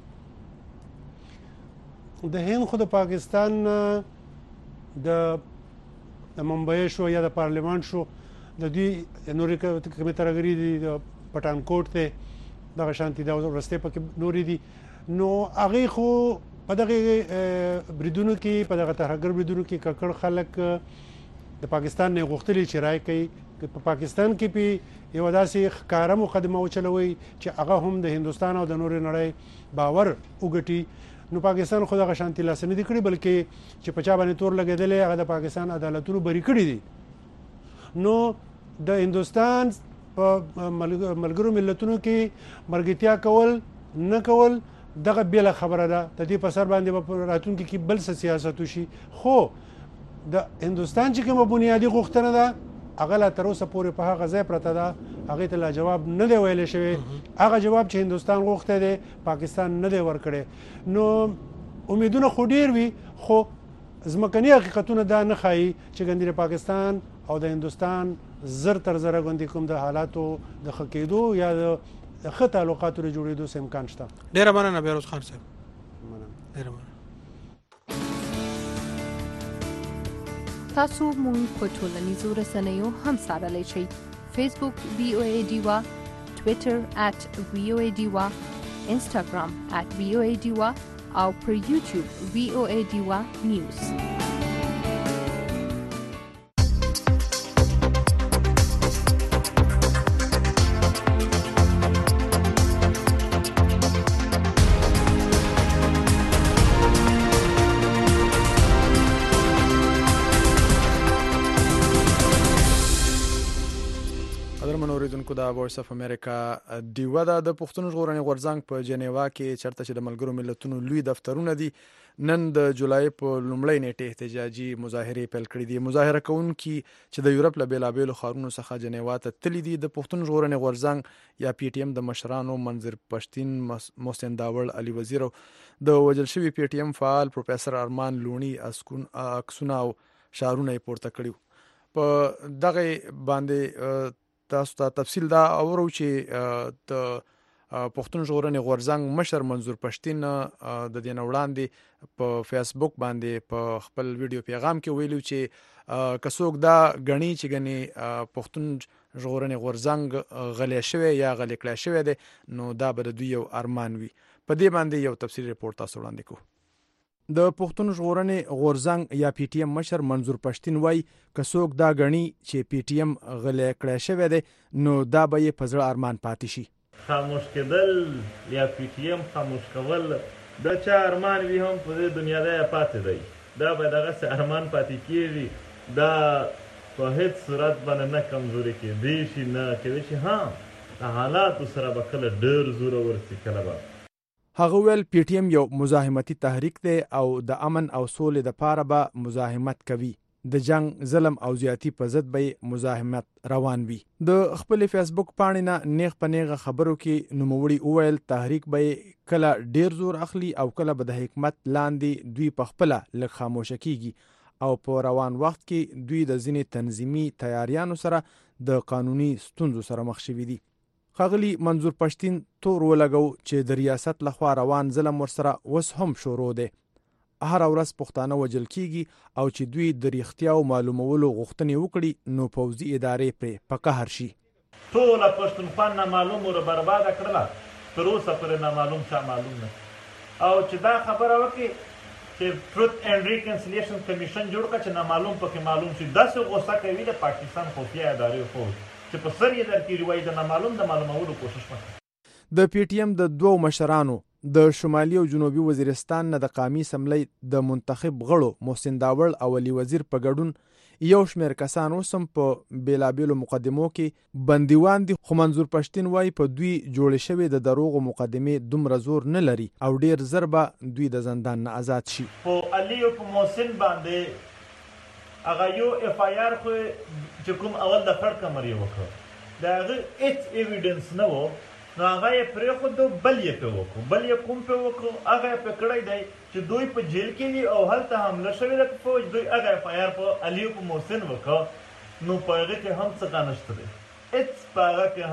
S13: د هند خو د پاکستان د ممبئی شو یا د پارلیمان شو د دوی نورې کومې ترهګري دي د پټانکوټ ته دغه شانتي دا ورسته پکې نورې دي نو هغې خو په دغه بریدونو کې په دغه ترهګر بریدونو کې ککړ خلک د پاکستان نه غوښتلي چې رای کوي په پاکستان کې په یو داسې ښکاره مقدمه وچلوي چې هغه هم د هندوستان او د نورې نړۍ باور وګټي. نو پاکستان خو دغه شانتي لاس نه دي کړي بلکې چې په چا باندې تور لګېدلی هغه د پاکستان عدالتونو بری کړي دي. نو د هندوستان په ملګرو ملتونو کې مرګتیا کول نه کول دغه بیله خبره ده د دې په سر باندې په راتلونکي کې بل څه سیاست وشي خو د هندوستان چې کومه بنیادي غوښتنه ده هغه لا تر اوسه پورې په هغه ځای پرته ده هغې ته لا جواب نه دی ویلی شوی هغه جواب چې هندوستان غوښتی دی پاکستان نه دی ورکړی. نو امیدونه خو ډېر وي خو ځمکني حقیقتونه دا نه ښایي چې ګندې د پاکستان او د هندوستان زر تر زره ګندې کوم د حالاتو د ښه کېدو یا د ښه تعلقاتو د جوړېدو څه امکان شته.
S1: ډېره مننه بیروز خان صاحب. ډېره مننه.
S14: تاسو مونږ په ټولنیزو رسنیو هم څارلی شئ. فیسبوک وی او ای ډیوا، ټویټر ات وی او ای ډیوا، انسټاګرام ات وی او ای ډیوا او پر یوټیوب وی او ای ډیوا نیوز.
S2: د وایس اف امریکا دیوه ده د پښتون ژغورنې غورځنګ په جنیوا کې چرته چې د ملګرو ملتونو لوی دفترونه دي نن د جولای په لومړۍ نیټه احتجاجي مظاهرې پیل کړې دي. مظاهره کوونکي چې د یورپ له بیلابیلو ښارونو څخه جنیوا ته تللي دي د پښتون ژغورنې غورځنګ یا پی ټي ایم د مشرانو منظر پښتین، محسن داوړ، علي وزیر او د وژل شوي پی ټي ایم فعال پروفیسور ارمان لونی عکسونه او شعارونه یې پورته کړي. په دغه باندې تاسو ته تفصیل دا اورو چې د پښتون ژغورنې غورځنګ مشر منظور پښتین د دې نه وړاندې په فیسبوک باندې په خپل ویډیو پیغام کې ویلو چې که څوک دا ګڼي چې ګنې پښتون ژغورنې غورځنګ غلی شوی یا غلی کړی شوی دی نو دا به د دوی یو ارمان وي. په دې باندې یو تفصیلي رپورټ تاسو وړاندې کوو. د پښتون ژغورنې غورځنګ یا پی ټی ایم مشر منظور پښتین وای که څوک دا غني چې پی ټی ایم غلې کړی شوی دی نو دا به یې په زړه ارمان پاتې شي.
S15: خاموش کېدل یا پی ټی ایم خاموش کول د چا ارمان وي هم په دې دنیا دی پاتې دی، دا به دغسې ارمان پاتې کېږي، دا په هیڅ صورت باندې نه کمزوري کېدی شي نه کېدی شي. ها د حالاتو سره به کله ډېر زوره ورسي کله به.
S2: هغه ویل پی ټی ایم یو مزاحمتي تحریک دی او د امن او سولې دپاره به مزاحمت کوي، د جنگ ظلم او زیاتی په ضد به مزاحمت روان وي. د خپل فیسبوک پاڼې نه نیغ په نیغه خبرو کې نوموړي وویل تحریک به کله ډیر زور اخلي او کله به د حکومت لاندې دوی په خپله لږ خاموشه کیږي او په روان وخت کې دوی د ځینې تنظیمي تیاریانو سره د قانوني ستونزو سره مخ شوي دي. ښاغلي منظور پښتین تور ولګو چې د ریاست لخوا روان ظلم ورسره اوس هم شروع دی. هر ورځ پښتانه وژل کیږي او چې دوی د ریښتیاو معلومولو غوښتنې وکړي نو پوځي ادارې پرې په قهر شي.
S15: ټوله پښتونخوا نامعلوم ور برباده کړله، تر اوسه پورې نامعلوم چا معلوم نه. او چې دا خبره وکړي چې ټروت اینډ ریکنسیلیشن کمیشن جوړ کړه چې نامعلوم پکې معلوم شي، داسې غوسه کوي د پاکستان خفیه ادارې فوج چې په سر یې درکېږي وایي د نامعلوم د معلومولو کوشش وکړه.
S2: د پی ټی ایم د دوو مشرانو د شمالي او جنوبي وزیرستان نه د قومي اسمبلی د منتخب غړو محسن داوړ او علي وزیر په ګډون یو شمېر کسان اوس هم په بېلابېلو مقدمو کې بندیوان دي، خو منظور پښتین وایي په دوی جوړې شوې د دروغو مقدمې دومره زور نه لري او ډېر زر به دوی د زندان نه آزاد شي.
S15: په علي او په محسن باندې هغه یو اف آی آر خو چې کوم اول د فرد کمر یې وکړ د هغه هېڅ ایویډنس نه و، نو هغه یې پرېښودو بل یې پرې وکړو بل یې کوم پرې وکړو هغه یې پرې کړی دی چې دوی په جیل کې دي او هلته حمله شوې ده په فوج، دوی هغه اف آی آر په علي او په محسن وکړ، نو په هغه کې هم څه نشته دی، هېڅ په هغه کې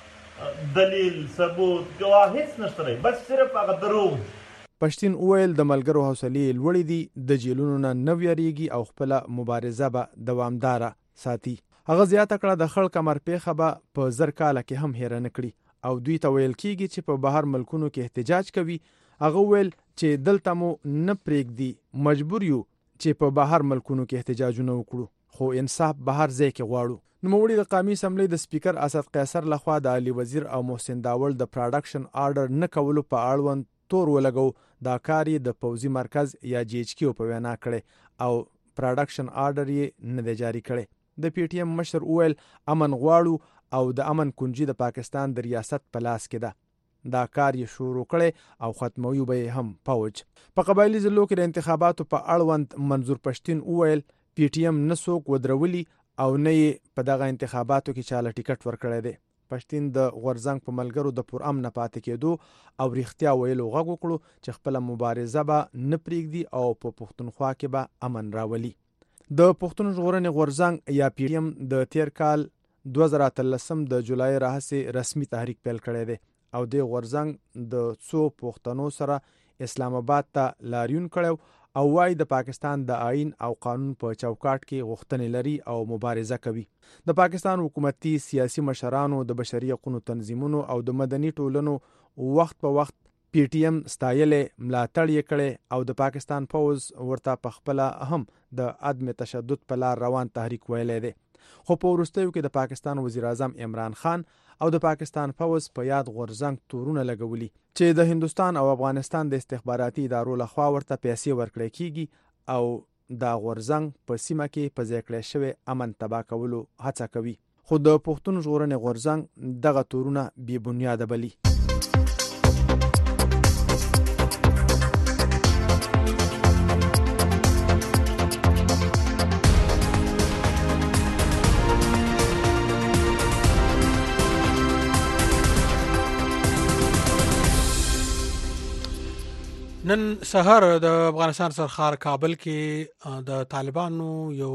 S15: هم دلیل ثبوت ګواه هېڅ نشته دی، بس صرف هغه دروغ.
S2: پښتین وویل د ملګرو حوصلې لوړې دي، د جیلونو نه نه ویریږي او خپله مبارزه به دوامداره ساتي. هغه زیاته کړه د خړ کمر پیښه به په زر کاله کې هم هیره نه کړي او دوی ته ویل کیږي چې په بهر ملکونو کې احتجاج کوي. هغه ویل چې دلته مو نه پرېږدي، مجبور یو چې په بهر ملکونو کې احتجاجونه وکړو، خو انصاف بهر ځای کې غواړو. نوموړي د قومي اسمبلی د سپیکر اسد قیصر لخوا د علي وزیر او محسن داوړ د پراډکشن آرډر نه کولو په اړوند تور ولګو. دا کار یې د پوځي مرکز یا جی ایچ کیو په وینا کړی او پراډکشن آرډر یې نه دی جاري کړی. د پی ټی ایم مشر وویل امن غواړو او د امن کنجي د پاکستان د ریاست په لاس کې ده، دا کار یې شروع کړی او ختموي به یې هم پوج. په قبایلي ضلعو کې د انتخاباتو په اړوند منظور پښتین وویل پی ټی ایم نه څوک ودرولي او نه یې په دغه انتخاباتو کې چاله ټیکټ ورکړی دی. پښتین د غورځنګ په ملګرو د پرامن پاتې کېدو او رښتیا ویلو غږ وکړو چې خپله مبارزه به نه پرېږدي او په پښتونخوا کې به امن راولي. د پښتون ژغورنې غورځنګ یا پی ټی ایم د تیر کال دوه زره اتلسم د جولای راهیسې رسمي تحریک پیل کړی دی او د غورځنګ د څو پښتنو سره اسلام آباد ته لاریون کړی او وايي د پاکستان د آئین او قانون په چوکاټ کې غوښتنې لري او مبارزه کوي. د پاکستان حکومتي سیاسي مشرانو، د بشري حقوقو تنظیمونو او د مدني ټولنو وخت په وخت پی ټی ایم ستایلې، ملاتړ یې کړی او د پاکستان پوځ ورته په خپله هم د عدم تشدد په لار روان تحریک ویلی دی. خو په وروستیو کې د پاکستان وزیر اعظم عمران خان او د پاکستان پوځ په یاد غورځنګ تورونه لګولي چې د هندوستان او افغانستان د استخباراتي ادارو لخوا ورته پیسې ورکړی کیږي او دا غورځنګ په سیمه کې په ځای کړی شوی امن تباه کولو هڅه کوي. خو د پښتون ژغورنې غورځنګ دغه تورونه بې بنیاده بلي.
S1: نن سهار د افغانستان سرخار کابل کې د طالبانو یو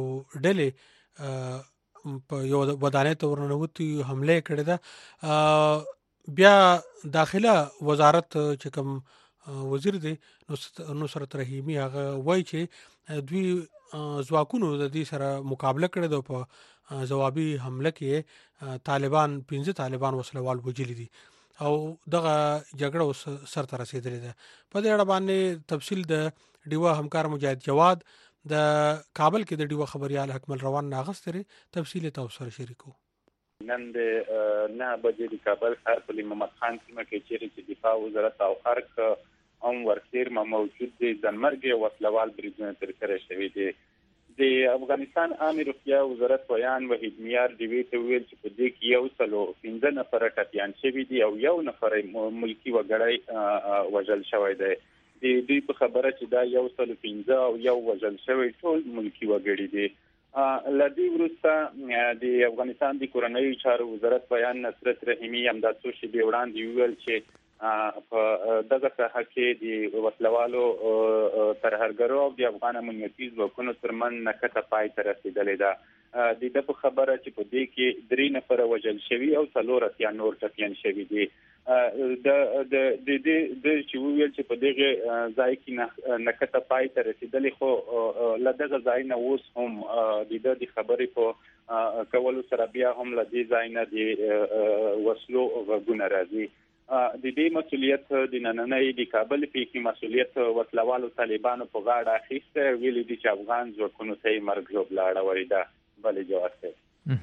S1: ډلې په یو ودانۍ ته ورننوتي حمله کړې ده. بیا داخله وزارت چې کوم وزیر دی نصرت رحیمی هغه وایي چې دوی ځواکونو د دې سره مقابله کړې ده، په ځوابي حمله کې طالبان پنځه طالبان وسلوال وژلي دي او دغه جګړه اوس سر ته رسیدلې ده. په دې اړه باندې تفصیل د ډیوا همکار مجاهد جواد د کابل کې د ډیوا خبريال حکمل روان ناغستري تفصیل تاسو سره شریکو.
S16: نن د نه بجې د کابل ښار په محمد خان سیمه کې چې دفاع وزارت او خارق هم ورتیر ما موجود دي د مرګ وسلوال بریدونه تر سره شوي دي. د افغانستان عامه روغتیا وزارت بیان وحید میار دی ویته ویل چې په دې کې یو سلو پنځه نفر ټپيان شوي دي او یو نفر ملکی وګړی وژل شوی دی. د دوی په خبره چې دا یو سلو پنځه او یو وژل شوی ټول ملکی وګړي دي. لدی وروسته د افغانستان د کورنۍ چارو وزارت بیان نصرت رحیمی هم د څو شی وړاندې ویل چې په دغه ساحه کې د وسلوالو ترهګرو او د افغان امنیتي ځواکونو ترمنځ نښته پای ته رسیدلې ده. د دې په خبره چې په دې کې درې نفر وژل شوي او څلور اتیا نور ټپيان شوي دي. د د د د چې ویل چې په دغه ځای کې نښته پای ته رسیدلې خو له دغه ځای نه اوس هم د دې خبرې په کولو سره بیا هم له دې ځای نه د وسلو غږونه راځي. د دې مسولیت د نننۍ د کابل پیکي مسولیت وسلوالو طالبانو په غاړه اخیسته ویلي دي چې افغان ځواکونو ته یې مرګ ژوبله اړولې ده. بلې جواب دی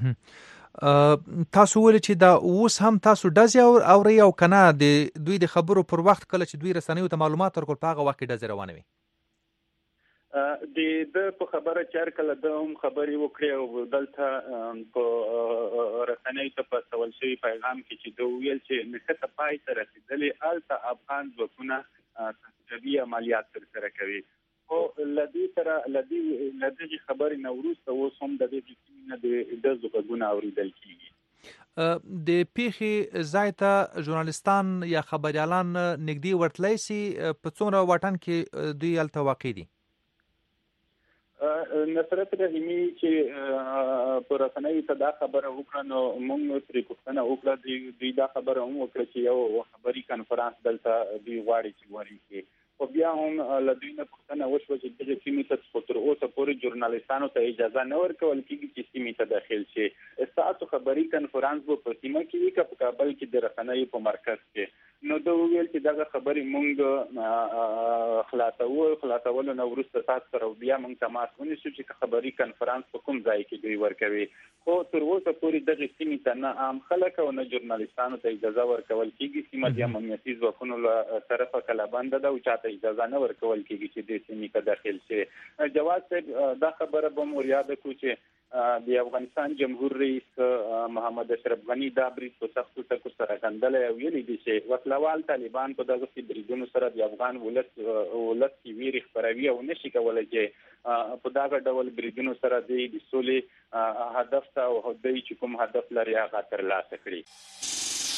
S17: تاسو ولې چې دا اوس هم تاسو ډزې اورئ او که نه د دوی د خبرو پر وخت کله چې دوی رسنیو ته معلومات ورکول په هغه وخت کې ډزې روانوي؟
S16: د د په خبره چې کله د هم خبرې وکړي او دلته په رسنیو ته په سوال شوی پیغام کې چې دوی ویل چې نښته پای ته رسیدلې الته افغان ځواکونه تخریبي عملیات ترسره کوي. او لدی سره لدی لدی خبرې نو وروسته اوس هم د دې نه د زغونه اوریدل کیږي.
S17: د پیخي ځای ته ژورنالستان یا خبريالان نږدې ورتلی سي په څومره واټن کې دوی الته واقع دي؟
S16: نصرت رحیمی چې پر رسنیو ته دا خبره وکړه نو موږ ترې پوښتنه وکړه دوی دا خبره هم وکړه چې یو خبري کنفرانس دلته دوی غواړي چې ورکړي. خو بیا هم له دوی نه پوښتنه وشوه چې دغه سیمې ته تر اوسه پورې ژورنالستانو ته اجازه نه ورکول کېږي چې سیمې ته داخل شي. ستاسو خبري کنفرانس به په سیمه کې وي که په کابل کې د رسنیو په مرکز کې؟ نو دا ویل چې دغه خبرې مونږ خلاصو خلاصولو نو وروسته تاسو سره بیا مونږ تماس ونیسو چې خبري کنفرانس په کوم ځای کې دوی ورکوي. خو تر اوسه پورې دغه سیمې ته نه عام خلک او نه ژورنالستانو ته اجازه ورکول کېږي. سیمه د امنیتي ځواکونو له طرفه کله بنده ده او چاته اجازه نه ورکول کېږي چې د سیمې ته داخل شي. جواد صاحب دا خبره به مو یاد کړو چې د افغانستان جمهور رئیس محمد اشرف غنی دا برید په سختو ټکو سره غندلی او ویلي دي چې وسلوال طالبان په دغسې بریدونو سره د افغان ولس ولس کې ویرې خپروي او نشي کولی چې په دغه ډول بریدونو سره د سولې هدف ته او دوی چې کوم هدف لري هغه ترلاسه کړي.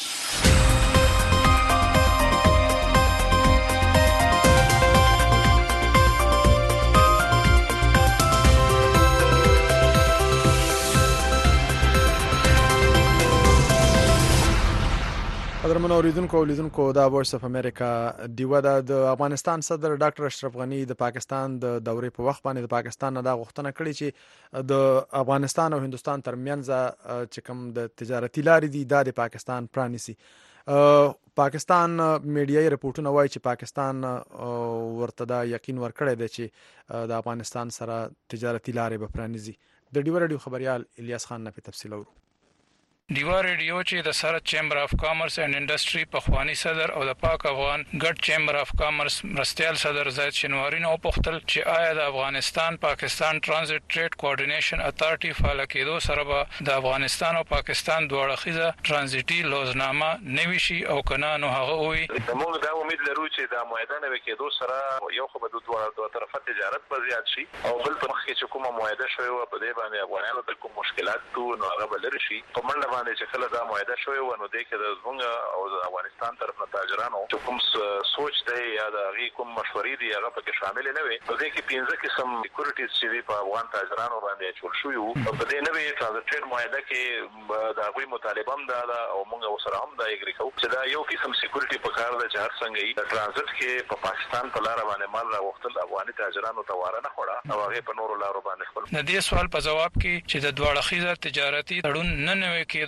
S2: قدرمن اوریدونکو اولیدونکو دا وایس اف امریکا دیوه د افغانستان صدر ډاکټر اشرف غنی د پاکستان د دورې په وخت باندې د پاکستان نه دا غوښتنه کړې چې د افغانستان او هندستان ترمنځ چې کوم د تجارتي لارې دي دا د پاکستان پرانیسي. پاکستان میډیاي رپورټونه وایي چې پاکستان ورته دا یقین ورکړی دی چې د افغانستان سره تجارتي لارې به پرانیزي. د ډیوه رادیو خبريال الیاس خان نه په تفصیل اورو.
S18: ډیوا ریډیو چې د سره چیمبر اف کامرس اینڈ انډستری په خوانی صدر او د پاک افغان ګډ چیمبر اف کامرس مرستيال صدر زید شنواری نو پختل چې آیا د افغانستان پاکستان ترانزیت ټریډ کوارډینیشن اتارټي فعال کېدو سره به د افغانستان او پاکستان دواړه خيزه ترانزیټي لوزنامه نوي شي او کنه نو هغه وي.
S19: موږ دا امید لرو چې د معاهده نوي کېدو سره یو خو به د دوه طرفه تجارت په زیات شي او بل په مخ کې چې کومه معاهده شوی و په دې باندې افغانانو ته کوم مشکلات تو نو هغه بل شي. په منډه چې کله دا معاهده شوی و نو د کې د زمونږ او د افغانستان طرف نه تاجرانو چې کوم سوچ دی یا د هغې کوم مشورې دي هغه پکې شامل نه وي. په دې کې پنځه قسم سکیورټیز چې په افغان تاجرانو باندې اچول شوي وو. په دې نوې ترانزیټ معاهده کې د هغوی مطالبه هم دا ده او موږ ورسره هم دا اګري کوو چې دا یو قسم سکیورټي په کار ده چې هر څنګه یې د ترانزیټ کې په پاکستان په لاره باندې مال راوښتل افغاني تاجرانو ته واره نه خوړه او هغې په نورو لارو باندې خپل.
S18: د دې سوال په ځواب کې چې د دواړه خیزه تجارتي تړون نه نوي کېدو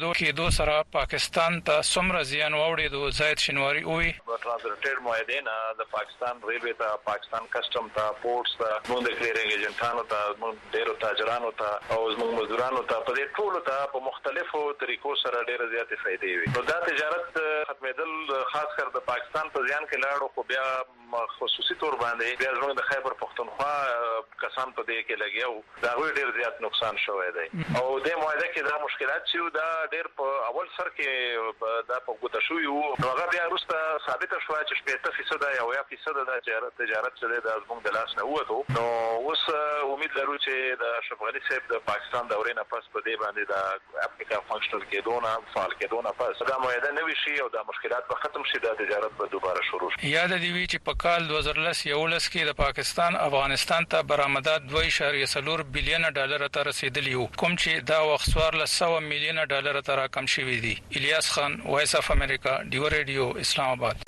S18: زیاتېدو کېدو سره پاکستان ته څومره زیان واوړېدو زاید شینواری وویل.
S19: ټرانزیټ معاهده نه د پاکستان ریلوے ته، پاکستان کسٹم ته، پورټس ته، موږ د کلیرینګ ایجنټانو ته، موږ ډیرو تاجرانو ته او موږ مزدورانو ته په دې ټولو ته په مختلفو طریقو سره ډیره زیاتې فائدې وي. نو دا تجارت ختمېدل خاص کر د پاکستان په ځان کې لاړو، خو بیا خصوصي تور باندې بیا زموږ د خیبر پختونخوا کسان په دې کې لګیاو، دا غوي ډیر زیات نقصان شوی دی. او د معاهده کې دا مشکلات چې دا ډیر په اول سر کې دا په ګوته شوی وو، هغه بیا وروسته ثابت شو چې شپږ فیصد یا اویا فیصد د تجارت چې د زموږ د لاس نه ووتو. نو اوس امید لرو چې د اشرف غني صاحب د پاکستان دورې نه پس په دې باندې د افریقا فنکشنل کېدو نه فعال کېدو نه پس دا معاهده نوي شي او دا مشکلات به ختم شي، د تجارت به دوباره شروع شي.
S18: یاد دی وی چې په کال دوه زره لس یولس کې د پاکستان افغانستان ته برآمدات دوه اعشاریه څلور بلین ډالر ته رسیدلی وو، کوم چې دا وخت څوارلس سوه میلیون ډالر ته راکم شوی دی. الیاس خان، وایس اف امریکا، ډیو ریډیو، اسلام آباد.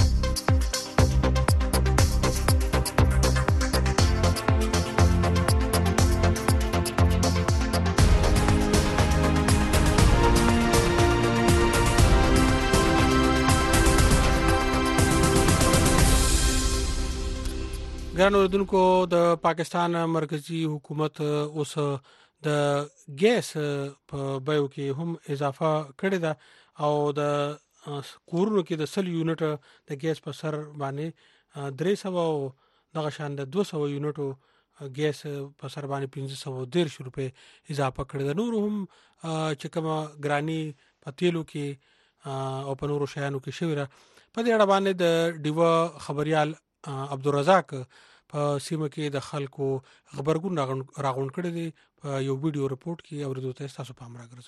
S1: ګران اوردونکو، د پاکستان مرکزی حکومت اوس د ګیس په بیو کې هم اضافه کړې ده او د کورونو کې د سل یونټ د ګیس په سر باندې درې سوه او دغه شان د دوه سوه یونټو ګیس په سر باندې پنځه سوه دېرش روپۍ اضافه کړې ده. نور هم چې کومه ګرانی په تیلو کې او په نورو شیانو کې شوې ده. په دې اړه باندې د ډیوه خبريال عبدالرزاق په سیمه کې د خلکو خبرګون راغون کړی دی. په یو ویډیو رپورت کې اوریدو ته تاسو پام راګرځو.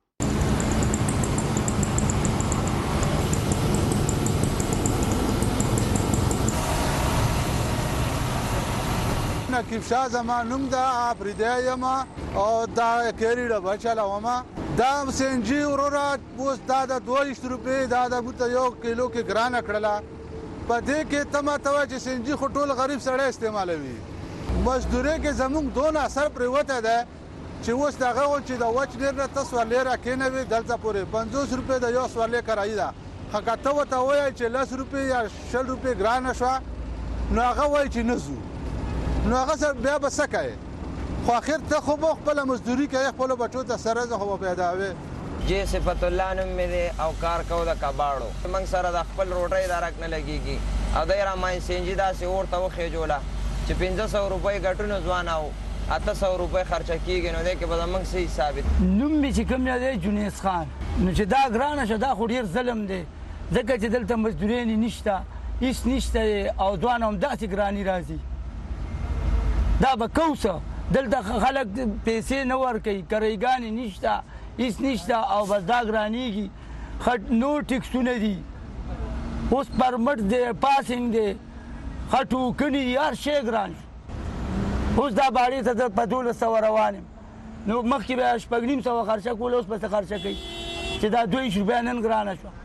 S20: نقیب شاه زمان نوم دا افریدی ما او دا کېری ډه بچاله وما دا سنجي ورورا اوس دا د دوه روپۍ دا د بوته یو کیلو کې ګرانه کړله. په دې کې تمه ته چې سنجي خو ټول غریب سړی استعمالوي. مزدوري کې زموږ دون اثر پرېوته ده چې اوس دغه چې د وچ ډېر نه ته سوارلې راکېنوي دلته پورې پنځوس روپۍ د یو سوارلې کرایي ده. خو که ته ورته ووایې چې لس روپۍ یا شل روپۍ ګرانه شوه نو هغه وایي چې نه ځو، نو هغه سره بیا به څه کوې؟ خو اخر ته خو به خپله مزدوري کوې، خپلو بچو ته سره زه خو به پیداوې.
S21: جی صفت الله نوم مې دی او کار کوو د کباړو. موږ سره د خپل روټۍ درک نه لګېږي او دی راماین سینجي داسې اور ته وخېجوله چې پنځه سوه روپۍ ګټو نو ځوان او اته سوه روپۍ خرچه کېږي، نو دی کې به زموږ څه حساب
S22: نوم مې چې کوم دی جنیز خان. نو چې دا ګرانه شه دا خو ډېر ظلم دی ځکه چې دلته مزدورانې نشته، هېڅ نشته او ځوان هم داسې ګراني راځي. دا به کوو څه؟ دلته خلک پیسې نه ورکوي، کرایګانې نشته، هیڅ نشته او بس دا ګرانېږي. نور ټکسونه دي، اوس پرمټ دی، پاسینګ دی، ښه ټوکنې دي، هر شی ګران شو. اوس دا باړې ته په دولس سوه روان یم، نو مخکې به شپږ نیم سوه خرچه کوله، اوس به څه خرچه کوي چې دا دوه ویشت روپۍ نن ګرانه شوه.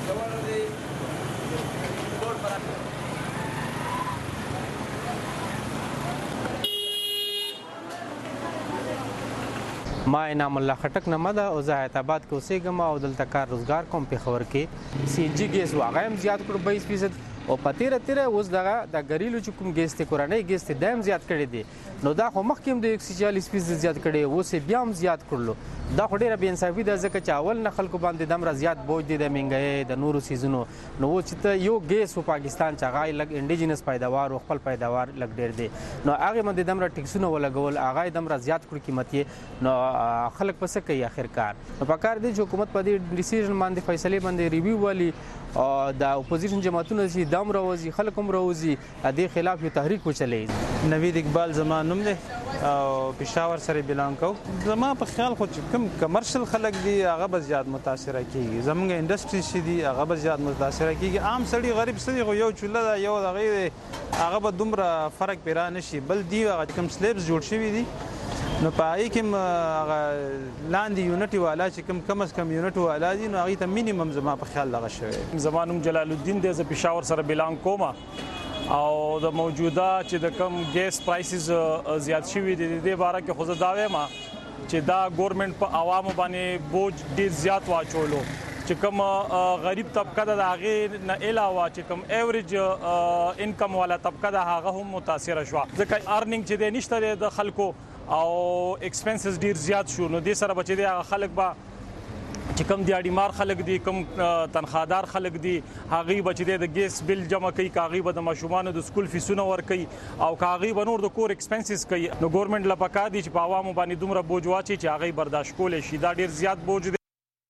S23: ما انعام الله خټک نامه ده او زه حیات آباد کې اوسېږم او دلته کار روزګار کوم پېښور کې. سی ان جي ګیس هغه هم زیات کړو بایس فیصد او په تیره تیره اوس دغه د ګریلو چې کوم ګیس دی کورنۍ ګیس دی دا هم زیات کړی دی. نو دا خو مخکې هم د یک سوه چالیس فیصد زیات کړی، اوس یې بیا هم زیات کړلو. دا خو ډېره بېانصافي ده ځکه چې اول نه خلکو باندې دومره زیات بوج دی د مهنګۍ د نورو څیزونو. نو اوس چې ته یو ګیس و پاکستان چې هغه یې لږ انډیجنس پیداوار و خپل پیداوار لږ ډېر دی، نو هغې باندې دومره ټکسونه ولګول، هغه یې دومره زیات کړو قیمت یې، نو خلک په څه کوي آخر کار. نو پکار دی چې حکومت په دې ډیسیژن باندې فیصلې باندې ریویو والي او د اپوزیشن جماعتونه چې دم راوځي خلک هم راوځي دې خلاف یو تحریک وچلوي.
S24: نوید اقبال زما نوم دی او پېښور سره بلانګ کوم. زما په خیال خو چې کوم کمرشل خلک دي هغه به زیات متاثره کېږي، زموږ انډسټري چې دي هغه به زیات متاثره کېږي. عام سړي غریب سړي خو یو چوله ده یو دغې دی هغه به دومره فرق پرې را نه شي. بل دي هغه کوم سلیبس جوړ شوي دي نو په هغې کې هغه لاندې یونټ والا چې کوم کم از کم یونټ والا دي نو هغې ته مینیمم زما په خیال دغه شوی.
S25: زما نوم جلال الدین دی، زه پېښور سره بلانګ کوم او د موجوده چې د کم ګیس پرایسز زیات شوي دي د دې باره کې خو زه دا وایم چې دا ګورنمنت په عوامو باندې بوج ډیر زیات واچولو چې کوم غریب طبقه د هغه نه علاوه چې کوم ایوریج انکم والا طبقه د هغه هم متاثر شو ځکه ارننګ چې د نشته د خلکو او ایکسپنسز ډیر زیات شو نو د سره بچي د خلک با چې کوم دی اډیمار خلک دي کوم تنخوادار خلک دي هغه بچي د ګیس بل جمع کوي کاغي به د ماشومان د سکول فیسونه ور کوي او کاغي به نور د کور ایکسپنسز کوي نو ګورنمنت لپاره دي چې په عوامو باندې دومره بوج واچي چې هغه برداشت کولای شي دا ډیر زیات بوج دی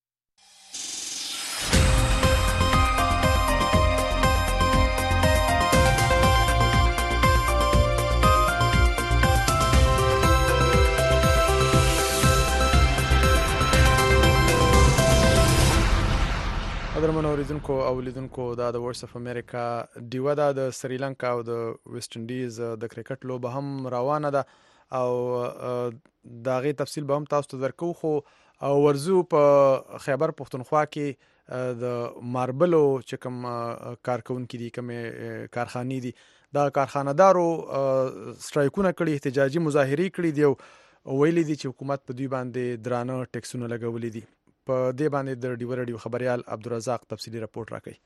S2: درمن اوریدونکو او لیدونکو دا د وایس اف امریکا دیوا د سریلانکا او د ویسټ انډیز د کرکټ لوبه هم روانه ده او دا غي تفصیل به هم تاسو ته درکو خو ورزو په خیبر پختونخوا کې د ماربلو چې کوم کارکونکو دي کوم کارخانې دي دا کارخانه‌دارو سټرایکونه کړي احتجاجي مظاهرې کړي دي او ویلي دي چې حکومت په دوی باندې درانه ټیکسونه لګولي دي په دې باندې د ډیو رادیو خبريال عبدالرزاق تفصیلی راپورټ راکړي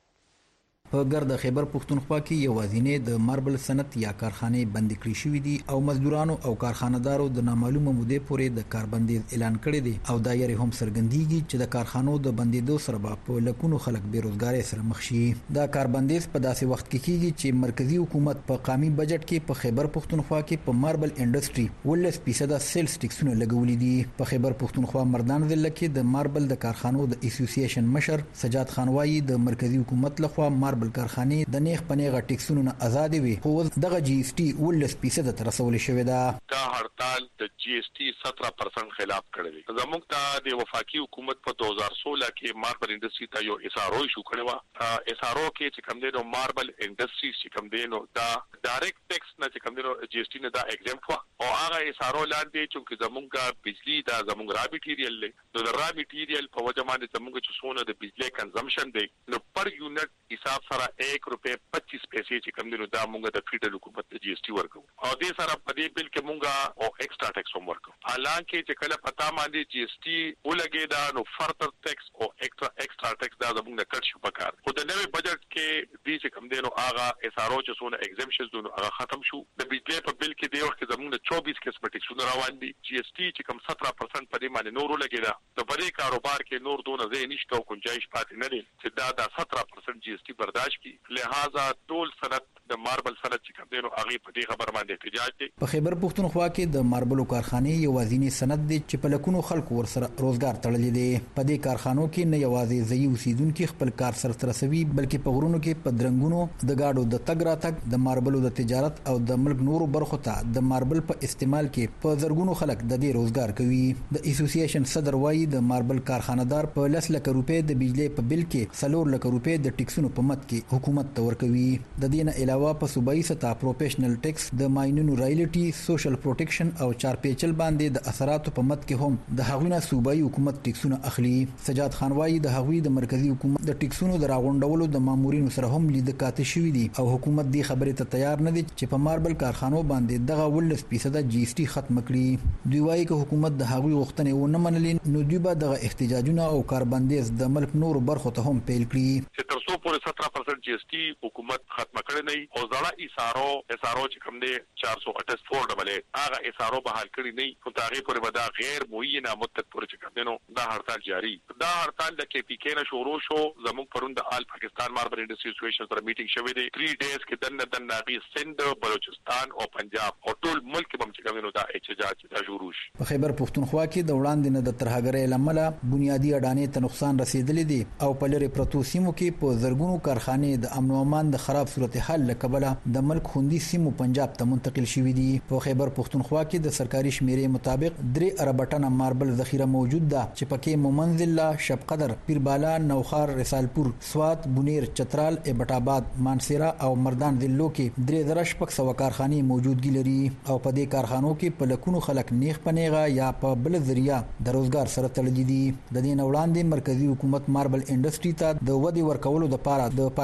S3: په ګرد خیبر پختونخوا کې یوازینی د ماربل صنعت یا کارخانه بند کړی شوې دي او مزدورانو او کارخانه‌دارو د نامعلومه مودې پورې د کاربندیز اعلان کړی دی او دا یې هم سرګندېږي چې د کارخانو د بندیدو سره په لکونو خلک بیروزګاری سره مخ شي دا کاربندیز په داسې وخت کې کیږي چې مرکزی حکومت په قومي بجټ کې په خیبر پختونخوا کې په ماربل انډستری ولس فیصد سیلز ټیکسونه لګولې دي په خیبر پختونخوا مردان ضلع کې د ماربل د کارخانو د اسوسییشن مشر سجاد خانوایی د مرکزی حکومت لخوا بل کارخانه د نیغ پنیغه ټیکسونو نه آزاد وي خو دغه جی اس ټي ولس فیصد تر رسول شوی دا
S19: دا هړتال د جی اس ټي سترہ پرسنٹ خلاف کړی دی زموږ ته د وفاقي حکومت په دو هزار سولہ کې ماربل انډستری ته یو اس ار او شو کړی و اس ار او کې چې کوم دی نو ماربل انډستری چې کوم دی نو دا ډایرکټ ټیکس نه چې کوم دی نو جی اس ټي نه دا ایگزامپټ و او هغه اس ار او لاندې چې زموږه بجلی دا زموږ را میټیریل له نو د را میټیریل په وجه باندې زموږ چې سونه د بجلی کنزمپشن دی نو پر یونټ حساب سره ایک روپے پچیس پیسې چې کوم دي نو دا مونږ د فیډرل حکومت ته جی اس ټي ورکو او دې سره په دې بل کې مونږه او ایکسترا ټیکس هم ورکو حالانکه چې کله پتا باندې جی اس ټي ولګي دا نو فردر ټیکس او ایکسترا ایکسترا ټیکس دا زموږ نه کټ شو پکار خو د نوې بجټ کې دې چې کوم دي نو هغه اس ار او چې سونه ایگزامپشنز دونه هغه ختم شو د بجلی په بل کې دی وخت زموږ د چوبیس قسم ټیکسونه روان دي جی اس ټي چې کوم سترہ پرسنٹ په دې باندې نور ولګي دا د بری کاروبار کې نور دونه زه نشته او گنجائش پاتې نه دي چې دا د سترہ پرسنٹ جی اس ټي برداشت کی لہذا ټول صنعت د ماربل صنعت چې کوم دینو هغه په دې خبر باندې احتجاج دي
S3: په خیبر پختونخوا کې د ماربلو کارخانه یوازینی صنعت دي چې په لکونو خلکو ورسره روزګار تړلې دي په دې کارخانو کې نه یوازې ځای اوسیدونکو خپل کار سره ترسوي بلکې په غرونو کې په درنګونو د گاډو د تګ راتګ د ماربلو د تجارت او د ملک نورو برخو ته د ماربل په استعمال کې په زرګونو خلک د دې روزګار کوي د اسوسییشن صدر وایي د ماربل کارخانه‌دار په لس لک روپې د بجلی په بل کې څلور لک روپې د ټیکسونو په مت کې حکومت ته ورکوي د دې نه علاوه په صوبایي سطح پروفیشنل ټیکس د ماینونو رایلټي سوشل پروټیکشن او چارپیچل باندې د اثراتو په مت کې هم د هغوی نه صوبایي حکومت ټیکسونه اخلي سجاد خان وایي د هغوی د مرکزی حکومت د ټیکسونو د راغونډولو د مامورینو سره هم لید کاته شوې دي او حکومت دې خبرې ته تیار نه دي چې په ماربل کارخانو باندې دغه ولس فیصد جی اس ټي ختم کړي دوی وایي چې حکومت د هغوی غوښتنې ونه منلې نو دوی به دغه احتجاجونه او کاربندیز د ملک نور برخو ته هم پیل کړي
S19: چې تر څو پورې سترہ پرسنٹ جی اس ټي حکومت ختم کړي نه او زړه ایسارو ایسارو چې کوم دی چار سو اٹھاسٹھ ډبلې هغه ایسارو به حل کړي نه خو تاغي پورې ودا غیر معینه مدت پورې چې کوم دی نو دا هړتال جاری دا هړتال د کې پی کې نه شروع شو زموږ پروند آل پاکستان ماربل انډستری اسوسییشن سره میټینګ شوې دی تھری ډیز کې دنه دنه غي سند بلوچستان او پنجاب او ټول ملک کې هم چې کوم دی نو دا احتجاج دا شروع شو
S3: په خیبر پختونخوا کې د وړاندې نه د ترهګرۍ لمله بنیادی اډانې ته نقصان رسیدلې دي او په لری پروتو سیمو کې په زرګونو کارخانې د امن او امان د خراب صورتحال لکبله د ملک خوندي سیمو پنجاب ته منتقل شوې دي په خیبر پختونخوا کې د سرکاري شمیرې مطابق درې ارب ټنه ماربل ذخیره موجود ده چې پکې مومند ضلع شب قدر پیربالا نوخار رسالپور سوات بونیر چترال ابټ آباد مانسیرا او مردان ضلعو کې درې زره شپږ سوه کارخانې موجودګي لري او په دې کارخانو کې په لکونو خلک نیغ پنیغه یا په بل ذریعہ د روزګار سره تړلي دي د دې وړاندې مرکزی حکومت ماربل انډستری ته د ودی ورکولو لپاره د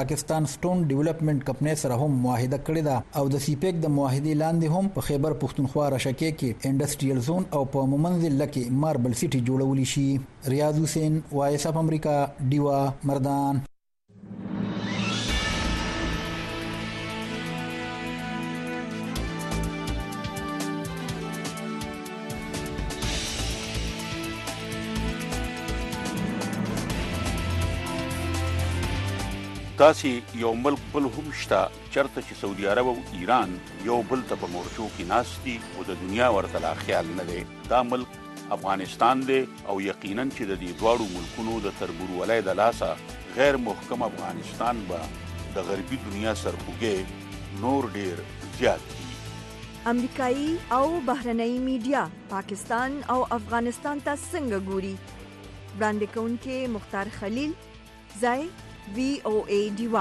S3: پاکستان سټون ډیولپمنٹ کمپنۍ سره هم معاهده کړې ده او د سیپیک د معاهدې لاندې هم په خیبر پښتونخوا رشکه کې انډستریال زون او په مومند ضلع کې ماربل سیټي جوړول شي. ریاض حسین، وایس اف امریکا، ډیوا مردان.
S4: تاسې یو ملک بل هم شته چرته چې سعودي عرب او ایران یو بل ته په مورچو کې ناست دي او د دنیا ورته لا خیال نه دی. دا ملک افغانستان دی او یقینا چې د دې دواړو ملکونو د تربورولۍ د لاسه غیر محکم افغانستان به د غربي دنیا سرخوږی نور ډیر زیات دي.
S5: امریکایي او بهرنۍ میډیا پاکستان او افغانستان ته څنګه ګوري؟ وړاندې کوونکې مختار خلیل، ځای وی او ای ډیوا.